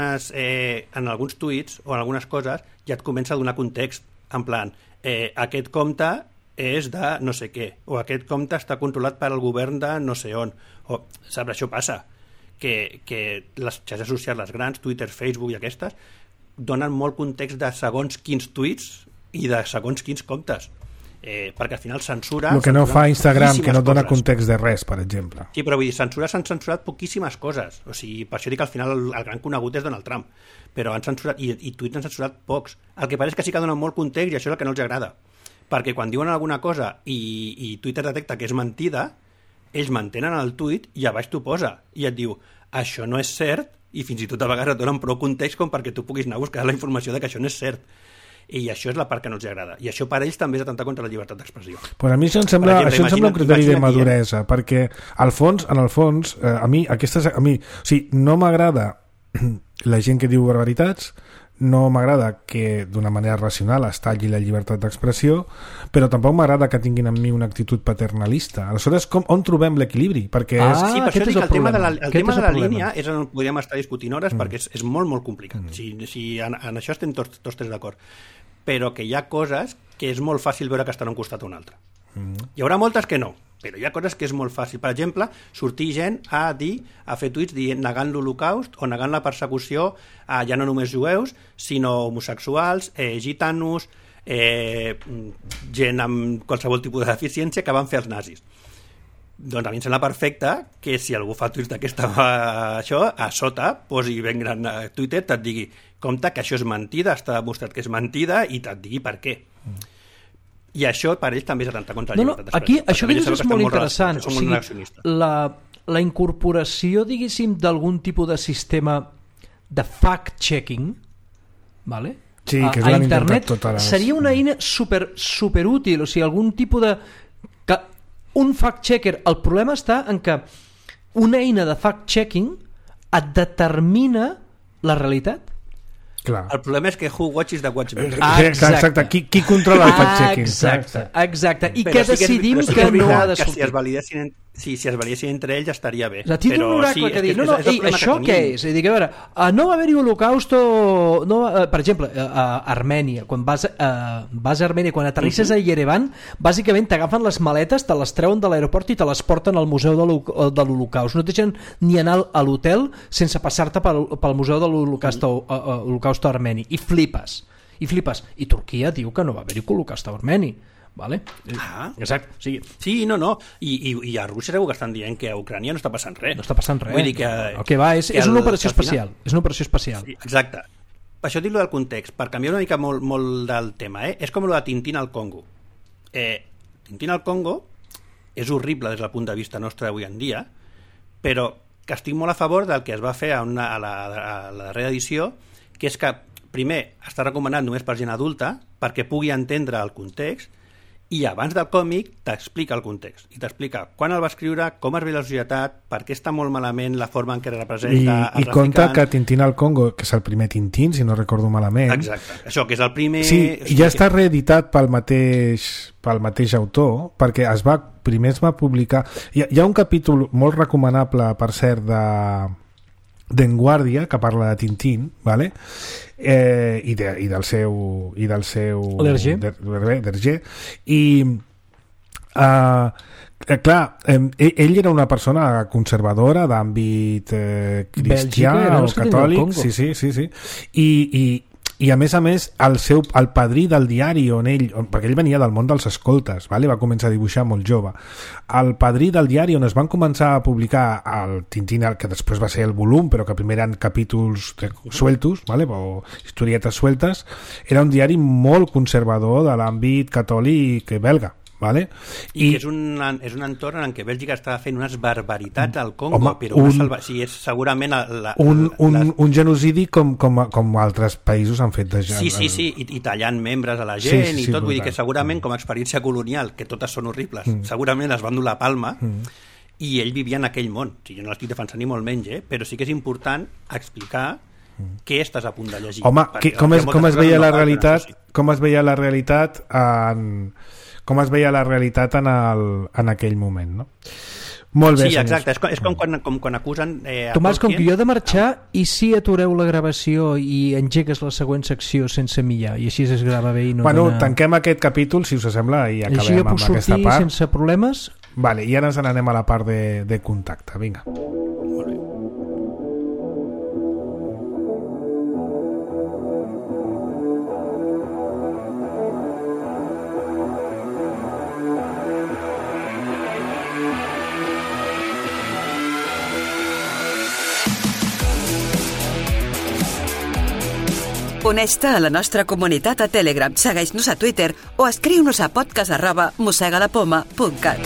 tuits o en algunes coses ja et comença a donar context, en plan, aquest compte és de no sé què, o aquest compte està controlat per el govern de no sé on, o, saps, això passa, que les xarxes socials, les grans, Twitter, Facebook i aquestes, donen molt context de segons quins tuits i de segons quins comptes. Perquè al final censura...
El que no fa Instagram, que no dona context de res, per exemple.
Sí, però vull dir, s'han censurat poquíssimes coses. O sigui, per això dic que al final el gran conegut és Donald Trump. Però han censurat, i Twitter han censurat pocs. El que passa és que sí que donen molt context i això és el que no els agrada. Perquè quan diuen alguna cosa i Twitter detecta que és mentida, ells mantenen el tuit i a baix t'ho posa. I et diu, això no és cert, i fins i tot a vegades et donen prou context com perquè tu puguis anar a buscar la informació de que això no és cert. I això és la part que no els agrada, i això per ells també és atemptar contra la llibertat d'expressió.
Pues a mi això em sembla un criteri de maduresa, perquè en el fons a mi o sigui, no m'agrada la gent que diu barbaritats, no m'agrada que d'una manera racional es talli la llibertat d'expressió, però tampoc m'agrada que tinguin amb mi una actitud paternalista. Aleshores, on trobem l'equilibri? Perquè
sí, per això dic que el tema de la línia és on podríem estar discutint hores, perquè és molt, molt complicat. Si en això estem tots tres d'acord. Però que hi ha coses que és molt fàcil veure que estan a un costat o un altre. Hi haurà moltes que no, però hi ha coses que és molt fàcil. Per exemple, sortir gent a fer tuits negant l'Holocaust o negant la persecució a ja no només jueus, sinó homosexuals, gitanos, gent amb qualsevol tipus de deficiència que van fer els nazis. Doncs a mi em sembla perfecte que si algú fa tuits d'aquesta això, a sota posi ben gran a Twitter, te't digui compte que això és mentida, està demostrat que és mentida i te't digui per què. I això per ells també és atemptar contra la llibertat d'expressió.
Aquí això que dius és molt interessant. O sigui, la incorporació, diguéssim, d'algun tipus de sistema de fact-checking, vale?
Sí, que a internet
seria una eina super útil, o sigui, algun tipus de... Un fact-checker, el problema està en que una eina de fact-checking et determina la realitat.
Clar.
El problema és que who watches the watchman.
Exacte. Qui controla el fact-checking?
Exacte. I què decidim que no ha de sortir?
Si es valiessin entre ells estaria bé.
Tinc un oracle que diu, això què és? A veure, no va haver-hi holocausto... Per exemple, a Armènia, quan vas a Armènia, quan aterrisses a Yerevan, bàsicament t'agafen les maletes, te les treuen de l'aeroport i te les porten al Museu de l'Holocaust. No et deixen ni anar a l'hotel sense passar-te pel Museu de l'Holocaust armeni. I flipes. I Turquia diu que no va haver-hi holocaust armeni. Vale? Exacte.
Sí, no. I a Rússia segur que estan dient que a Ucrània no està passant res.
No està passant res.
Vull dir que...
El que va és una operació espacial. És una operació espacial.
Sí, exacte. Per això dic-lo del context, per canviar una mica molt del tema. És com el de Tintín al Congo. Tintín al Congo és horrible des del punt de vista nostre avui en dia, però que estic molt a favor del que es va fer a la darrera edició, que és que, primer, està recomanat només per gent adulta, perquè pugui entendre el context, i abans del còmic t'explica el context i t'explica quan el va escriure, com es ve la societat, per què està molt malament la forma en què representa
i conta que Tintín al Congo, que és el primer Tintín, si no recordo malament,
exacte, això que és el primer,
ja està reeditat pel mateix autor, perquè primer es va publicar, hi ha un capítol molt recomanable, per cert, d'En Guàrdia, que parla de Tintín, vale? I del seu Lerger. I clar, ell era una persona conservadora d'àmbit cristià o catòlic, sí. I a més, el padrí del diari perquè ell venia del món dels escoltes, vale? Va començar a dibuixar molt jove. El padrí del diari on es van començar a publicar el Tintín, que després va ser el volum, però que primer eren capítols sueltos, vale? O historietes sueltes, era un diari molt conservador de l'àmbit catòlic belga. Vale?
I que és un entorn en què Bèlgica està fent unes barbaritats al Congo, però és segurament
un genocidi com altres països han fet.
Sí, i tallant membres a la gent i tot, vull dir que segurament com a experiència colonial, que totes són horribles, segurament es van dur la palma i ell vivia en aquell món. Jo no l'estic defensant ni molt menys, però sí que és important explicar què estàs a punt de llegir.
Home, com es veia la realitat com es veia la realitat en aquell moment, no? Molt bé,
sí, exacte, és com quan acusen
Tomàs, com que jo he de marxar, i si atureu la gravació i engegues la següent secció sense mi ja, i així es grava bé i no
tanquem aquest capítol, si us sembla, i acabem amb aquesta part.
Així jo puc sortir sense problemes?
Vale, i ara ens n'anem a la part de contacte, vinga.
Molt bé.
Uneix-te a la nostra comunitat a Telegram, segueix-nos a Twitter o escriu-nos a podcast@mossegalapoma.cat.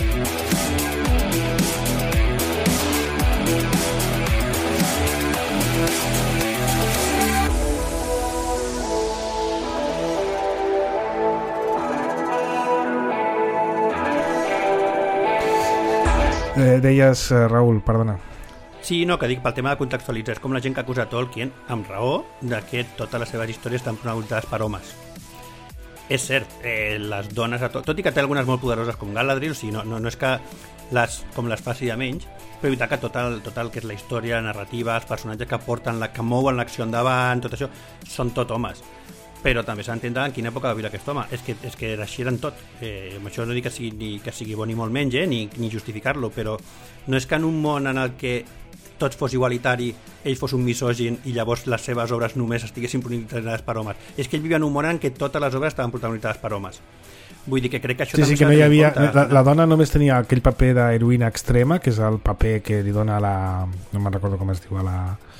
Deies, Raül, perdona.
Sí, no, que dic, pel tema de contextualitzar, és com la gent que acusa Tolkien, amb raó, de que totes les seves històries estan protagonitzades per homes. És cert, les dones, tot i que té algunes molt poderoses com Galadriel, o sigui, no és que les faci de menys, però evitar que tot el que és la història, la narrativa, els personatges que mouen l'acció endavant, tot això, són tot homes. Però també s'ha d'entendre en quina època va viure aquest home. És que així eren tot. Amb això no dic que sigui bo ni molt menys, ni justificar-lo, però no és que en un món en el que tot fos igualitari, ell fos un misògin i llavors les seves obres només estiguessin protagonitzades per homes. És que ell vivia en un món en què totes les obres estaven protagonitzades per homes. Vull dir que crec que això també
que no hi havia, la dona només tenia aquell paper d'heroïna extrema, que és el paper que li dona no me'n recordo com es diu, a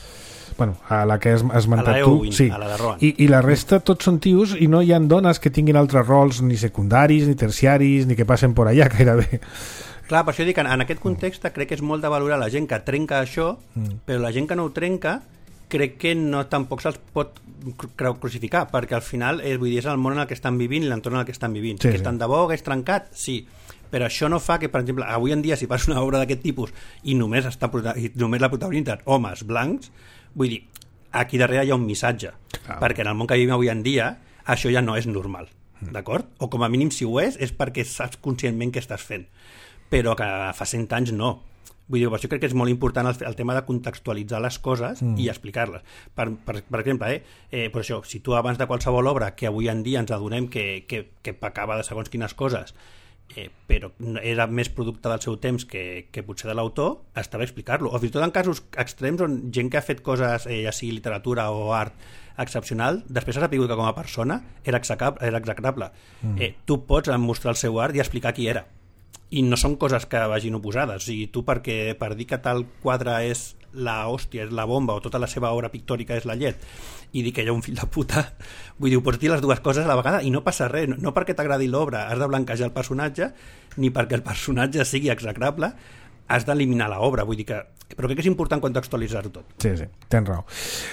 la que has esmentat tu, sí.
A la de Rohan.
I la resta tots són tios i no hi ha dones que tinguin altres rols ni secundaris, ni terciaris, ni que passen per allà gairebé.
Clar, per això dic que en aquest context crec que és molt de valorar la gent que trenca això, però la gent que no ho trenca crec que tampoc se'ls pot crucificar, perquè al final és el món en el que estan vivint i l'entorn en el que estan vivint. Sí, que tant de bo hagués trencat, sí, però això no fa que, per exemple, avui en dia si fas una obra d'aquest tipus i només la protagonitzen homes blancs, vull dir, aquí darrere hi ha un missatge, perquè en el món que vivim avui en dia això ja no és normal, d'acord? O com a mínim si ho és perquè saps conscientment què estàs fent, però que fa 100 anys no. Vull dir, per això crec que és molt important el tema de contextualitzar les coses i explicar-les. Per exemple, per això, si tu abans de qualsevol obra que avui en dia ens adonem que pecava de segons quines coses, però era més producte del seu temps que potser de l'autor, està bé explicar-lo. O fins i tot en casos extrems on gent que ha fet coses, ja sigui literatura o art, excepcional, després ha sabut que com a persona era execrable. Tu pots mostrar el seu art i explicar qui era. I no són coses que vagin oposades. O sigui, tu per dir que tal quadre és la hòstia, és la bomba, o tota la seva obra pictòrica és la llet, i dir que ella és un fill de puta, vull dir, ho pots dir les dues coses a la vegada i no passa res. No perquè t'agradi l'obra has de blanquejar el personatge, ni perquè el personatge sigui execrable has d'eliminar l'obra, vull dir que... Però crec que és important contextualitzar-ho tot.
Sí, tens raó.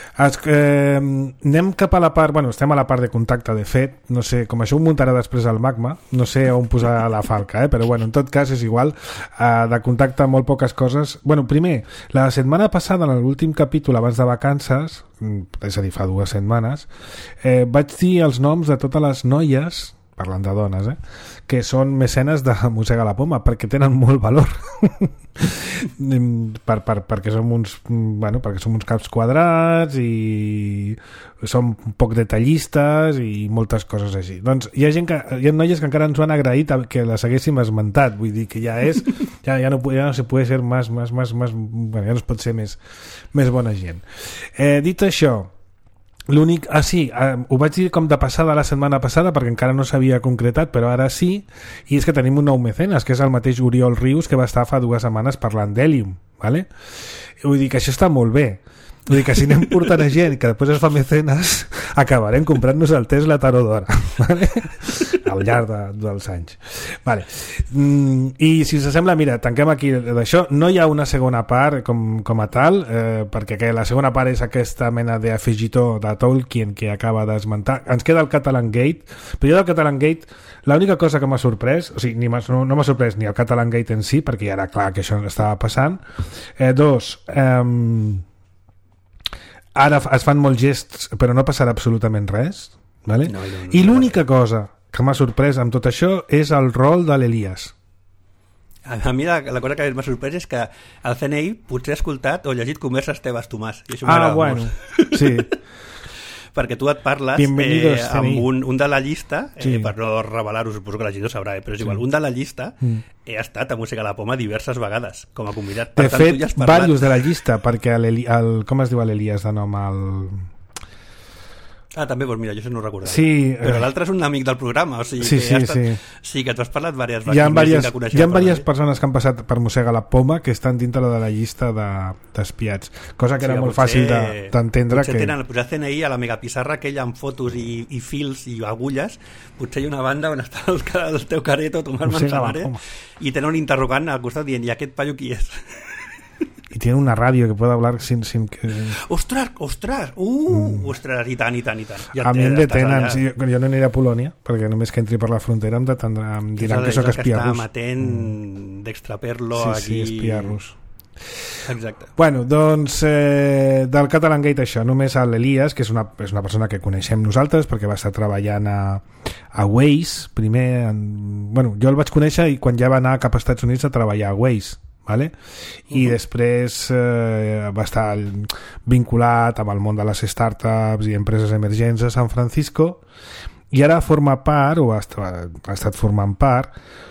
Anem cap a la part... Bueno, estem a la part de contacte, de fet. No sé, com això ho muntarà després al Magma, no sé on posar la falca, però bueno, en tot cas és igual. De contacte molt poques coses. Bueno, primer, la setmana passada, en l'últim capítol abans de vacances, és a dir, fa 2 setmanes, vaig dir els noms de totes les noies, parlant de dones, que són mecenes de Mossega la Poma, perquè tenen molt valor. perquè som uns caps quadrats i som poc detallistes i moltes coses així. Doncs hi ha noies que encara ens ho han agraït que les haguéssim esmentat, vull dir que ja no se puede ser más ja no es pot ser més bona gent. Dit això, l'únic... ho vaig dir com de passada la setmana passada perquè encara no s'havia concretat, però ara sí, i és que tenim un nou mecenes, que és el mateix Oriol Rius, que va estar fa 2 setmanes parlant d'Helium, ¿vale? Vull dir que això està molt bé. Vull dir que si anem portant a gent que després es fa mecenes, acabarem comprant-nos el Tesla Tarot d'Hora, ¿vale? Al llarg dels anys. Vale. I si us sembla, mira, tanquem aquí d'això. No hi ha una segona part com a tal, perquè la segona part és aquesta mena d'afegitó de Tolkien que acaba d'esmentar. Ens queda el Catalan Gate, però jo del Catalan Gate l'única cosa que m'ha sorprès, o sigui, no m'ha sorprès ni el Catalan Gate en si, perquè ja era clar que això estava passant. Ara es fan molts gests, però no passarà absolutament res, ¿vale? No, i l'única cosa que m'ha sorprès amb tot això és el rol de l'Elias.
A mi la cosa que m'ha sorprès és que el CNI potser ha escoltat o llegit converses teves, Tomàs, i això m'agrada molt.
Sí.
Perquè tu et parles amb un de la llista, per no revelar-ho, suposo que la gent ho sabrà, però és igual, un de la llista he estat a Mossega la Poma diverses vegades com a convidat.
De fet, diversos de la llista, perquè com es diu l'Elias de nom?
També, doncs mira, jo això no ho recordava.
Sí,
però l'altre és un amic del programa, o sigui
sí,
sí, que tu has parlat diverses
vegades. Hi ha diverses persones que han passat per Mossega la Poma que estan dintre de la llista d'espiats, cosa que era molt fàcil d'entendre.
Potser tenen el CNI a la megapissarra aquella amb fotos i fils i agulles, potser hi ha una banda on està el teu careto, Tomàs Manzanares, i tenen un interrogant al costat dient, i aquest paio qui és?
Y tiene una radio que puede hablar sin que...
¡Ostras! ¡Ostras! I tant.
Ja a mi em detenen. Jo no aniré a Polònia, perquè només que entri per la frontera em diran que sóc espia rus.
Està matent d'extraperlo aquí.
Sí, espia rus.
Exacte.
Bueno, doncs del Catalan Gate això, només a l'Elias, que és una persona que coneixem nosaltres perquè va estar treballant a Waze primer, jo el vaig conèixer i quan ja va anar cap als Estats Units a treballar a Waze, ¿vale? I després va estar vinculat amb el món de les startups i empreses emergents a San Francisco, i ara forma part, o ha estat formant part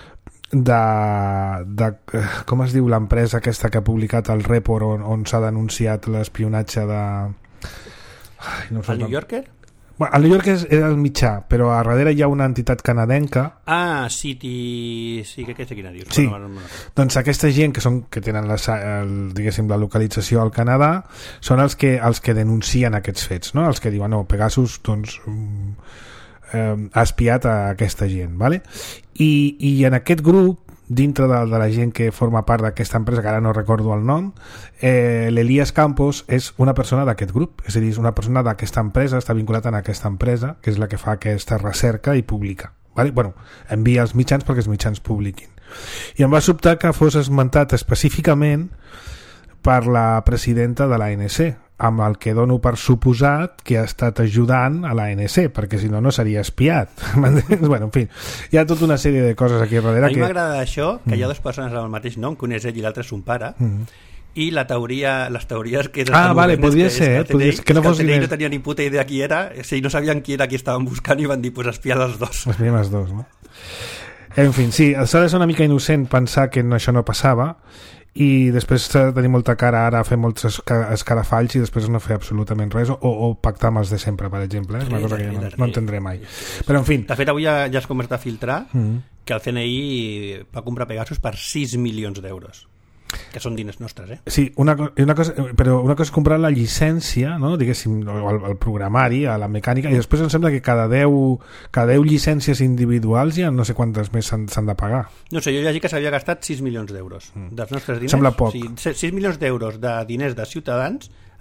de com es diu l'empresa aquesta que ha publicat el report on s'ha denunciat l'espionatge de...
El New Yorker?
El New York és el mitjà, però a darrere hi ha una entitat canadenca.
City... Sí, que sé quina dius.
Sí, doncs aquesta gent que tenen diguéssim la localització al Canadà són els que denuncien aquests fets, no? Els que diuen, no, Pegasus doncs ha espiat a aquesta gent, ¿vale? I en aquest grup, dintre de la gent que forma part d'aquesta empresa, que ara no recordo el nom, l'Elias Campos és una persona d'aquest grup, és a dir, és una persona d'aquesta empresa, està vinculat en aquesta empresa, que és la que fa aquesta recerca i publica, ¿vale? Envia els mitjans perquè els mitjans publiquin. I em va sobtar que fos esmentat específicament per la presidenta de l'ANC, amb el que dono per suposat que ha estat ajudant a l'ANC, perquè si no, no seria espiat. En fi, hi ha tota una sèrie de coses aquí darrere.
A mi m'agrada això, que hi ha dues persones amb el mateix nom, que un és ell i l'altre és son pare, i les teories que...
vale, podria ser, que
no tenia ni puta idea qui era, no sabien qui era qui estaven buscant i van dir, pues espiar els dos.
Espiem els dos, no? En fi, sí, s'ha de ser una mica innocent pensar que això no passava, i després s'ha de tenir molta cara ara a fer molts escarafalls i després no fer absolutament res o pactar amb els de sempre, per exemple, és una cosa que ja no entendré mai, però en fi.
De fet, avui ja es comença a filtrar que el CNI va comprar Pegasus per 6 milions d'euros, que són diners nostres,
Sí, però una cosa és comprar la llicència, no? Diguéssim, el programari, a la mecànica, i després em sembla que cada 10 llicències individuals ja no sé quantes més s'han de pagar.
No sé, jo he llegit que s'havia gastat 6 milions d'euros dels nostres diners.
Sembla poc.
6 milions d'euros de diners de ciutadans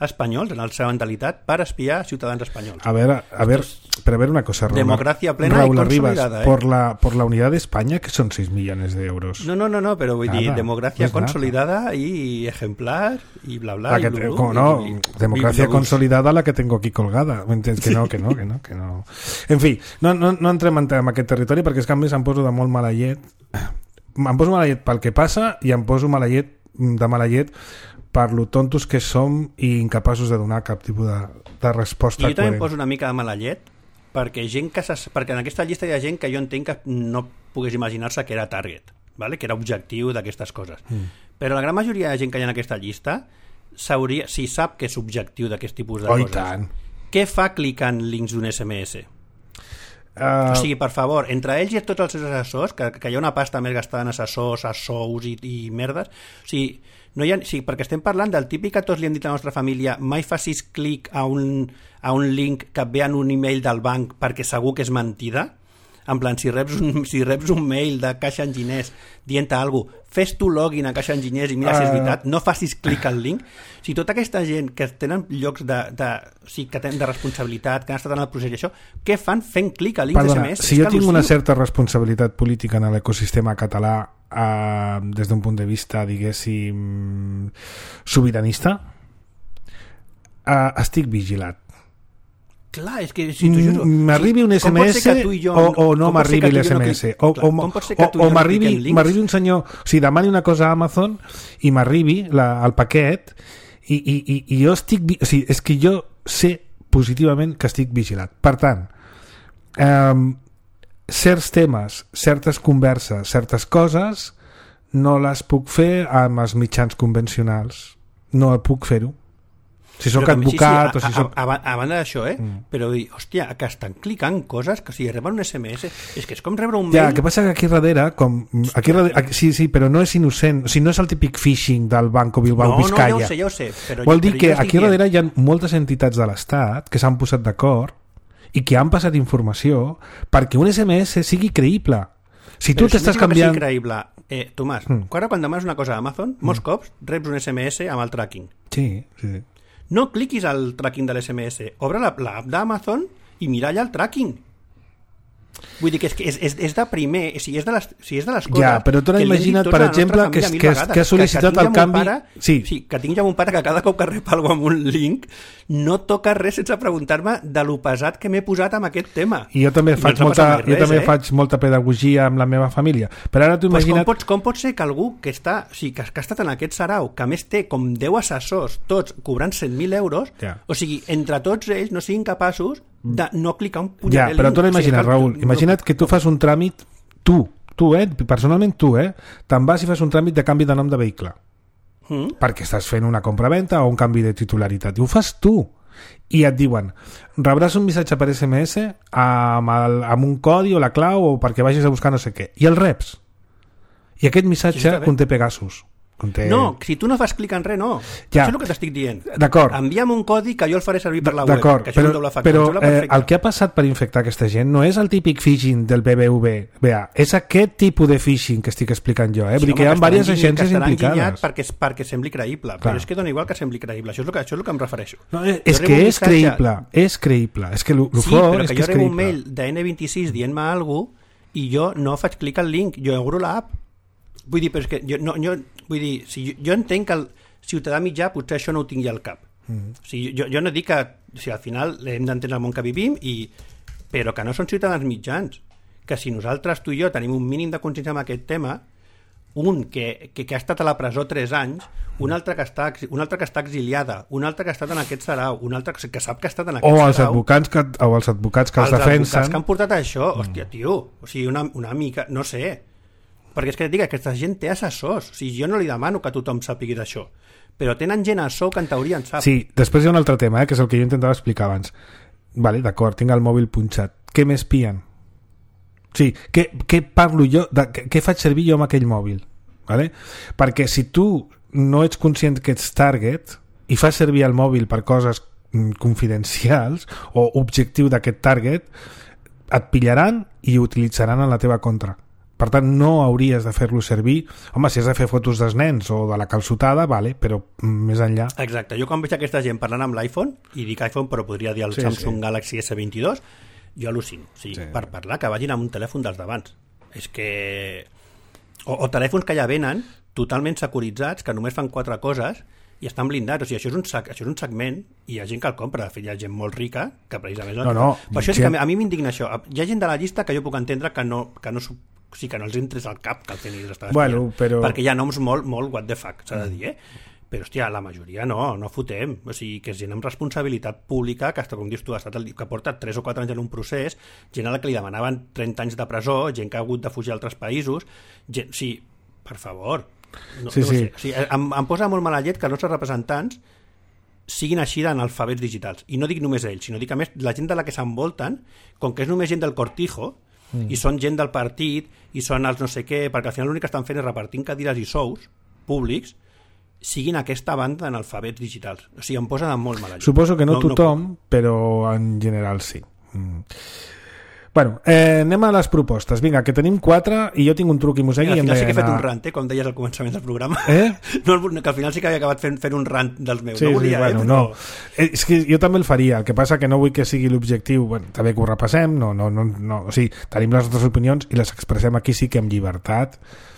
espanyols en la seva mentalitat per espiar ciutadans espanyols.
A ver una cosa, Raúl.
Democracia plena
Raúl
y consolidada.
Arribas, por la unidad de España, que son 6 millones de euros.
No, pero voy a decir, democracia consolidada y ejemplar y bla, bla.
Democracia consolidada, la que tengo aquí colgada. Que no. En fi, no entrem en aquest territori perquè és que a més em poso de molt mala llet. Em poso mala llet pel que passa i em poso de mala llet per lo tontos que som i incapaços de donar cap tipus de resposta
coherent. Jo també em poso una mica de mala llet perquè en aquesta llista hi ha gent que jo entenc que no pogués imaginar-se que era target, ¿vale? Que era objectiu d'aquestes coses. Però la gran majoria de gent que hi ha en aquesta llista si sap que és objectiu d'aquest tipus de coses.
Tant.
Què fa clicant links d'un SMS? O sigui, per favor, entre ells i tots els seus assessors, que hi ha una pasta més gastada en assessors, sous i merdes, o sigui, perquè estem parlant del típic que tots li hem dit a la nostra família, mai facis clic a un link que et ve en un email del banc perquè segur que és mentida. En plan, si reps un mail de Caixa Enginyers dient alguna cosa, fes tu login a Caixa Enginyers i mira si és veritat, no facis clic al link. O sigui, tota aquesta gent que tenen llocs que tenen de responsabilitat, que han estat en el procés i això, què fan fent clic a links SMS?
Si jo tinc una certa responsabilitat política en l'ecosistema català des d'un punt de vista, diguéssim, sobiranista, estic vigilat.
Clar, és que si t'ho juro,
m'arribi un SMS o no m'arribi l'SMS o m'arribi un senyor, o sigui, demani una cosa a Amazon i m'arribi el paquet i jo estic, o sigui, és que jo sé positivament que estic vigilat. Per tant, certs temes, certes converses, certes coses no les puc fer amb els mitjans convencionals, no puc fer-ho. Si sóc advocat o si sóc...
A banda d'això, però dir, hòstia, que estan clicant coses que si reben un SMS, és que és com rebre un mail...
Ja, el que passa que aquí darrere, sí, però no és innocent, o sigui, no és el típic phishing del Banco Bilbao Vizcaya.
No, ja ho sé.
Vol dir que aquí darrere hi ha moltes entitats de l'Estat que s'han posat d'acord i que han passat informació perquè un SMS sigui creïble. Si tu t'estàs canviant...
Però si creïble, Tomàs, quan demanes una cosa a Amazon, molts cops reps un SMS amb el tracking.
Sí.
No cliquis al tracking de l'SMS, obre l'app d'Amazon i mira allà el tracking. Vull dir que és de primer, si és de les coses...
Ja, però tu imagina't, per exemple, que ha sol·licitat el canvi...
Que tinc ja un pare que cada cop que rep alguna amb un link no toca res sense preguntar-me de lo pesat que m'he posat amb aquest tema.
I jo també faig molta pedagogia amb la meva família. Però ara tu imagina't...
Com pot ser que algú que ha estat en aquest sarau, que a més té com 10 assessors, tots cobrant 100.000 euros, o sigui, entre tots ells no siguin capaços de no clicar un punyeter link.
Ja, però tu l'imagina't, Raül, imagina't que tu fas un tràmit, personalment tu, te'n vas i fas un tràmit de canvi de nom de vehicle, perquè estàs fent una compra-venta o un canvi de titularitat, i ho fas tu, i et diuen, rebràs un missatge per SMS amb un codi o la clau o perquè vagis a buscar no sé què, i el reps, i aquest missatge conté Pegasus.
No, si tu no fas clic en res, no.
Ja.
Això és el que t'estic dient.
D'acord.
Envia'm un codi que jo el faré servir per la web.
D'acord, però el que ha passat per infectar aquesta gent no és el típic phishing del BBVA, és aquest tipus de phishing que estic explicant jo. Vull dir que hi ha diverses agències implicades.
Perquè sembli creïble, però és que dona igual que sembli creïble. Això és el que em refereixo.
No, és que és creïble. És que el
sí, però que jo rebo un mail de N26 dient-me alguna cosa i jo no faig clic al link, jo obro l'app. Vull dir, però és que jo entenc que el ciutadà mitjà potser això no ho tingui al cap. O sigui, jo no dic que al final hem d'entendre el món que vivim, però que no són ciutadans mitjans. Que si nosaltres, tu i jo, tenim un mínim de consciència amb aquest tema, un que ha estat a la presó 3 anys, un altre que està exiliada, un altre que ha estat en aquest sarau, un altre que sap que ha estat en aquest sarau...
O els advocats que els defensen...
Els advocats que han portat això, hòstia, tio, o sigui, una mica, no sé... Perquè és que et dic que aquesta gent té assessors. O sigui, jo no li demano que tothom sàpigui d'això, però tenen gent a sou que en teoria en sap.
Sí, després hi ha un altre tema, que és el que jo intentava explicar abans. Vale, d'acord, tinc el mòbil punxat. Què m'espien? Sí, què parlo jo? Què faig servir jo amb aquell mòbil? Vale? Perquè si tu no ets conscient que ets target i fas servir el mòbil per coses confidencials o objectiu d'aquest target, et pillaran i ho utilitzaran en la teva contra. Per tant, no hauries de fer-lo servir. Home, si has de fer fotos dels nens o de la calçotada, vale, però més enllà...
Exacte. Jo quan veig aquesta gent parlant amb l'iPhone, i dic iPhone però podria dir el Samsung Galaxy S22, jo al·lucino. O sigui, per parlar, que vagin amb un telèfon dels d'abans. És que... O telèfons que ja venen totalment securitzats, que només fan 4 coses i estan blindats. O sigui, això és un segment i hi ha gent que el compra. De fet, hi ha gent molt rica que precisament... Per això és que a mi m'indigna això. Hi ha gent de la llista que jo puc entendre que no els entres al cap que el tenis està espiant. Perquè hi ha noms molt what the fuck, s'ha de dir, Però, hòstia, la majoria no fotem. O sigui, que és gent amb responsabilitat pública, que, com dius tu, que porta 3 o 4 anys en un procés, gent a la que li demanaven 30 anys de presó, gent que ha hagut de fugir a altres països... Sí, per favor... No sé. O sigui, em posa molt mala llet que els nostres representants siguin així d'analfabets digitals. I no dic només ells, sinó dic a més la gent de la que s'envolten, com que és només gent del cortijo, i són gent del partit, i són els no sé què, perquè al final l'únic que estan fent és repartint cadires i sous públics, siguin aquesta banda d'analfabets digitals. O sigui, em posa de molt mala llet.
Suposo que no tothom, però en general sí. Bueno, anem a les propostes. Vinga, que tenim 4 i jo tinc un truc i mosegui.
Al final sí que he fet un rant, com deies al començament del programa. No, que al final sí que havia acabat fent un rant dels meus.
Sí, no volia, no. És que jo també el faria. El que passa que no vull que sigui l'objectiu. Bueno, també que ho repassem. No. O sigui, tenim les nostres opinions i les expressem aquí sí que amb llibertat.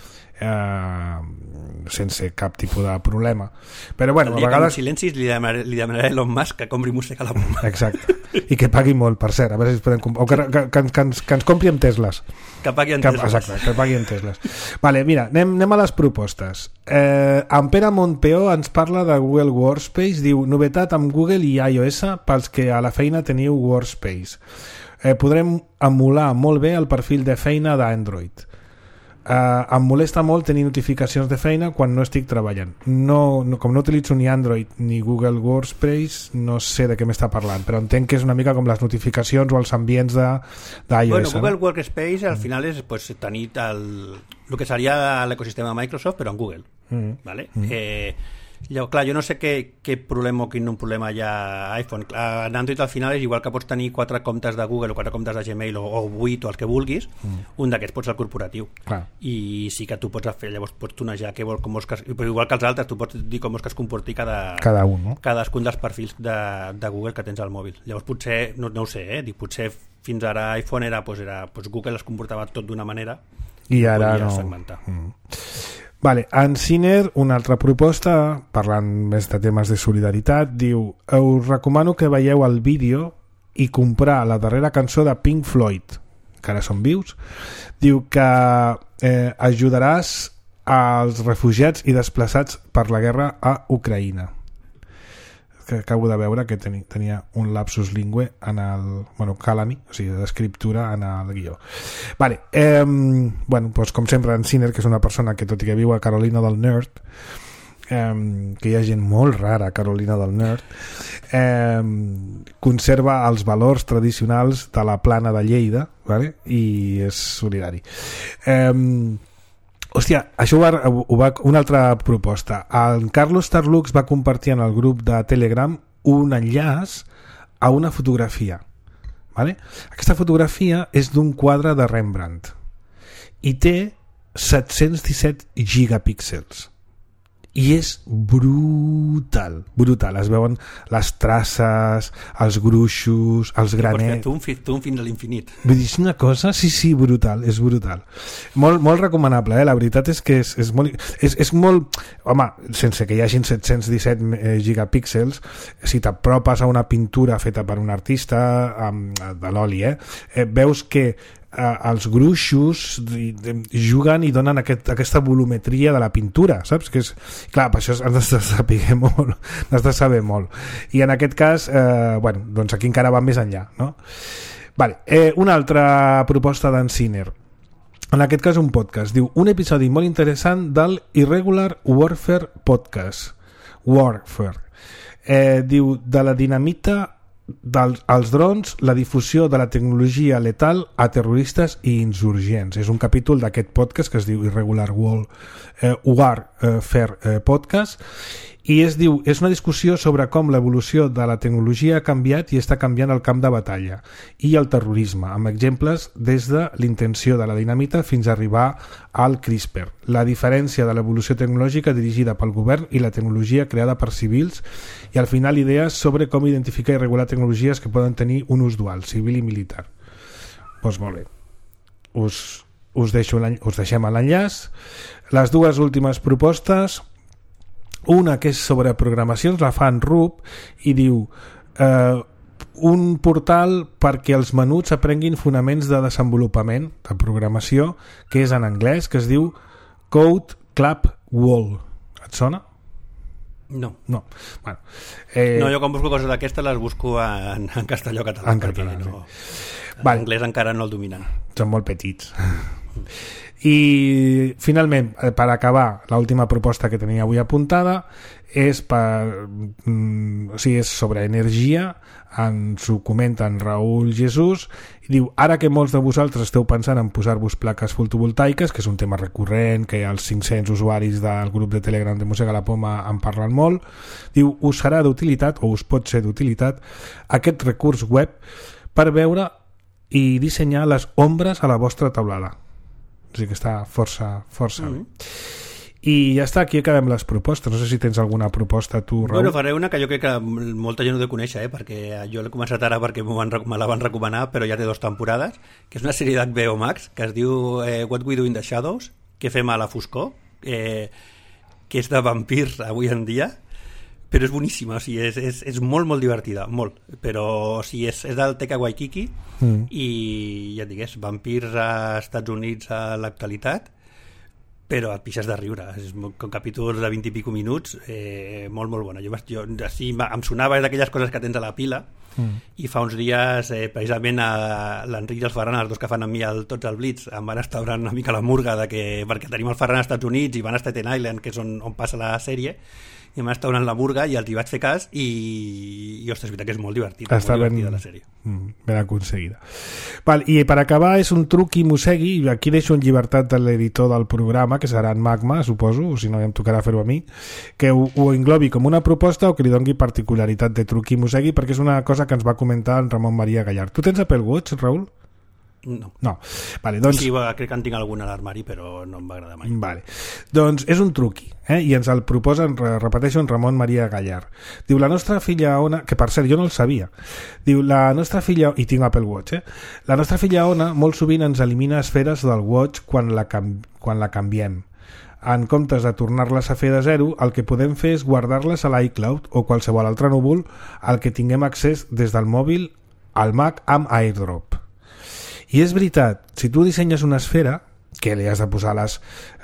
Sense cap tipus de problema. Però bueno, a vegades...
En silenci li demanaré a Elon Musk que compri música a la bomba.
Exacte. I que pagui molt, per cert, a veure si podem o que ens compri amb Tesles.
Que pagui amb Tesles.
Exacte, que pagui amb Tesles. Vale, mira, anem a les propostes. En Pere Montpeó ens parla de Google Workspace, diu, novetat amb Google i iOS pels que a la feina teniu Workspace. Podrem emular molt bé el perfil de feina d'Android. Em molesta molt tenir notificacions de feina quan no estic treballant. Com no utilitzo ni Android ni Google Workspace, no sé de què m'està parlant, però entenc que és una mica com les notificacions o els ambients d'iOS.
Bueno, Google Workspace al final és tenir el que seria l'ecosistema de Microsoft però en Google. ¿Vale? Clar, jo no sé què problema o quin problema hi ha a iPhone. En Android al final és igual que pots tenir 4 comptes de Google o 4 comptes de Gmail o 8 o el que vulguis, un d'aquests pots ser el corporatiu. I sí que tu pots fer, llavors pots tonejar però igual que els altres, tu pots dir com vols que es comporti cada un, no? Cadascun dels perfils de Google que tens al mòbil. Llavors potser, no ho sé, potser fins ara iPhone era Google es comportava tot d'una manera
i ara no.
Segmentar.
Vale, en Ciner, una altra proposta, parlant més de temes de solidaritat, diu, us recomano que veieu el vídeo i comprar la darrera cançó de Pink Floyd, que ara són vius. Diu que ajudaràs als refugiats i desplaçats per la guerra a Ucraïna. Que acabo de veure que tenia un lapsus lingue en el... calami, o sigui, d'escriptura en el guió. Vale, doncs com sempre en Ciner, que és una persona que tot i que viu a Carolina del Nord, que hi ha gent molt rara a Carolina del Nord, conserva els valors tradicionals de la plana de Lleida, vale? I és solidari. Hòstia, això una altra proposta. En Carlos Tarlux va compartir en el grup de Telegram un enllaç a una fotografia. Vale? Aquesta fotografia és d'un quadre de Rembrandt i té 717 gigapíxels i és brutal. Es veuen les traces, els gruixos, els granets.
Tu un fins a l'infinit.
Vull dir, és una cosa, sí, brutal, és brutal. Molt recomanable, la veritat és que és molt... Home, sense que hi hagin 717 gigapíxels, si t'apropes a una pintura feta per un artista de l'oli, veus que els gruixos juguen i donen aquesta volumetria de la pintura, saps? Que és, clar, per això has de saber molt. I en aquest cas, doncs aquí encara va més enllà, no? Vale, una altra proposta d'en Ciner. En aquest cas un podcast. Diu, un episodi molt interessant del Irregular Warfare Podcast. Diu, de la dinamita als drons, la difusió de la tecnologia letal a terroristes i insurgents. És un capítol d'aquest podcast que es diu Irregular Warfare Podcast i diu, és una discussió sobre com l'evolució de la tecnologia ha canviat i està canviant el camp de batalla i el terrorisme, amb exemples des de l'intenció de la dinamita fins a arribar al CRISPR, la diferència de l'evolució tecnològica dirigida pel govern i la tecnologia creada per civils, i al final idees sobre com identificar i regular tecnologies que poden tenir un ús dual, civil i militar. Doncs molt bé, us deixem l'enllaç. Les dues últimes propostes, una que és sobre programacions, la fa en Rup i diu un portal perquè els menuts aprenguin fonaments de desenvolupament de programació, que és en anglès, que es diu Code Club Wall. Et sona?
No.
Bueno,
no, jo quan busco coses d'aquestes les busco en castellà o català, perquè l'anglès encara no el dominen.
Són molt petits. I finalment, per acabar, l'última proposta que tenia avui apuntada és és sobre energia. Ens ho comenta en Raül Jesús i diu, ara que molts de vosaltres esteu pensant en posar-vos plaques fotovoltaiques, que és un tema recurrent, que els 500 usuaris del grup de Telegram de Mossega la Poma en parlen molt, diu, us serà d'utilitat o us pot ser d'utilitat aquest recurs web per veure i dissenyar les ombres a la vostra taulada. O sigui que està força bé. I ja està, aquí acabem les propostes. No sé si tens alguna proposta tu, Raül.
Bueno, faré una que jo crec que molta gent ho de conèixer, perquè jo l'he començat ara perquè me la van recomanar, però ja té 2 temporades, que és una sèrie d'HBO Max que es diu What We Do in the Shadows, que fem a la foscor, que és de vampirs avui en dia, però és boníssima, o sigui, és molt, molt divertida, molt, però o sigui, és del Taika Waititi i ja et dic, és vampirs als Estats Units a l'actualitat, però et pixes de riure, com capítols de 20 i pico minuts, molt, molt bona. Jo així, em sonava d'aquelles coses que tens a la pila, i fa uns dies precisament l'Enric i el Ferran, els dos que fan amb mi tots el Blitz, em van estar donant una mica la murga perquè tenim el Ferran als Estats Units i van a Staten Island, que és on passa la sèrie, i m'ha estat donant la burga i els hi vaig fer cas i ostres, és veritat que és molt divertida, la sèrie.
Ben aconseguida. I per acabar és un truc i mossegui, i aquí deixo en llibertat de l'editor del programa, que serà en Magma, suposo, o si no em tocarà fer-ho a mi, que ho englobi com una proposta o que li doni particularitat de truc i mossegui, perquè és una cosa que ens va comentar en Ramon Maria Gallar. Tu tens Apple Watch, Raül?
No.
Vale, doncs...
Sí, crec que en tinc algun a l'armari, però no em va agradar mai.
Vale. Doncs és un truqui, i ens el proposa, repeteixo, en Ramon Maria Gallar. Diu, la nostra filla Ona, que per cert jo no el sabia, diu, la nostra filla, i tinc Apple Watch, la nostra filla Ona molt sovint ens elimina esferes del Watch quan la canviem. En comptes de tornar-les a fer de zero, el que podem fer és guardar-les a l'iCloud o qualsevol altre núvol al que tinguem accés des del mòbil al Mac amb AirDrop. I és veritat, si tu dissenyes una esfera, que li has de posar les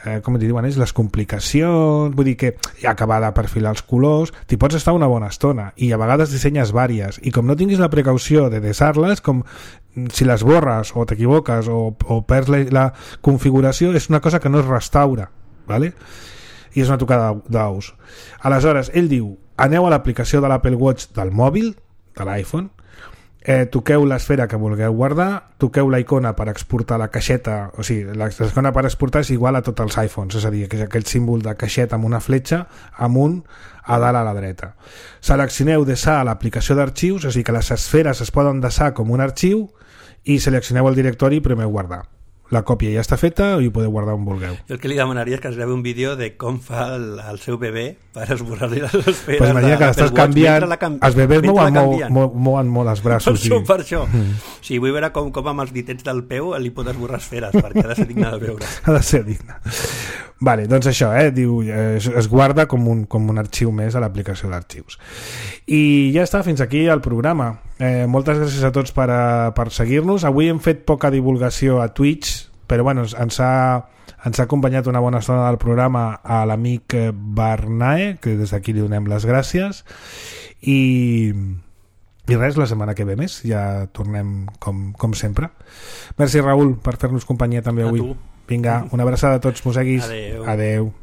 complicacions, vull dir que acabar de perfilar els colors, t'hi pots estar una bona estona, i a vegades dissenyes vàries, i com no tinguis la precaució de desar-les, com si les borres o t'equivoques o perds la configuració, és una cosa que no es restaura, ¿vale? I és una tocada d'ous. Aleshores, ell diu, aneu a l'aplicació de l'Apple Watch del mòbil, de l'iPhone, toqueu l'esfera que vulgueu guardar, toqueu la icona per exportar la caixeta, o sigui, l'icona per exportar és igual a tots els iPhones, és a dir, que és aquell símbol de caixeta amb una fletxa amunt a dalt a la dreta. Seleccioneu desar a l'aplicació d'arxius, és a dir, que les esferes es poden desar com un arxiu, i seleccioneu el directori i premeu guardar. La còpia ja està feta i ho podeu guardar on vulgueu.
Jo el que li demanaria és que ens gravi un vídeo de com fa el seu bebè per esborrar-li les esferes.
Pues imagina que l'estàs canviant, els bebès mouen molt els braços.
Per això. Sí, vull veure com amb els ditets del peu li pot esborrar esferes, perquè ha de ser digne de veure.
Ha de ser digne. Vale, doncs això, diu, es guarda com un arxiu més a l'aplicació d'arxius. I ja està, fins aquí el programa. Moltes gràcies a tots per seguir-nos. Avui hem fet poca divulgació a Twitch, però bueno, ens ha acompanyat una bona estona del programa a l'amic Barnae, que des d'aquí li donem les gràcies, i res, la setmana que ve més ja tornem com sempre. Merci, Raül, per fer-nos companyia també avui. Vinga, una abraçada a tots, mosseguis.
Adeu.
Adeu.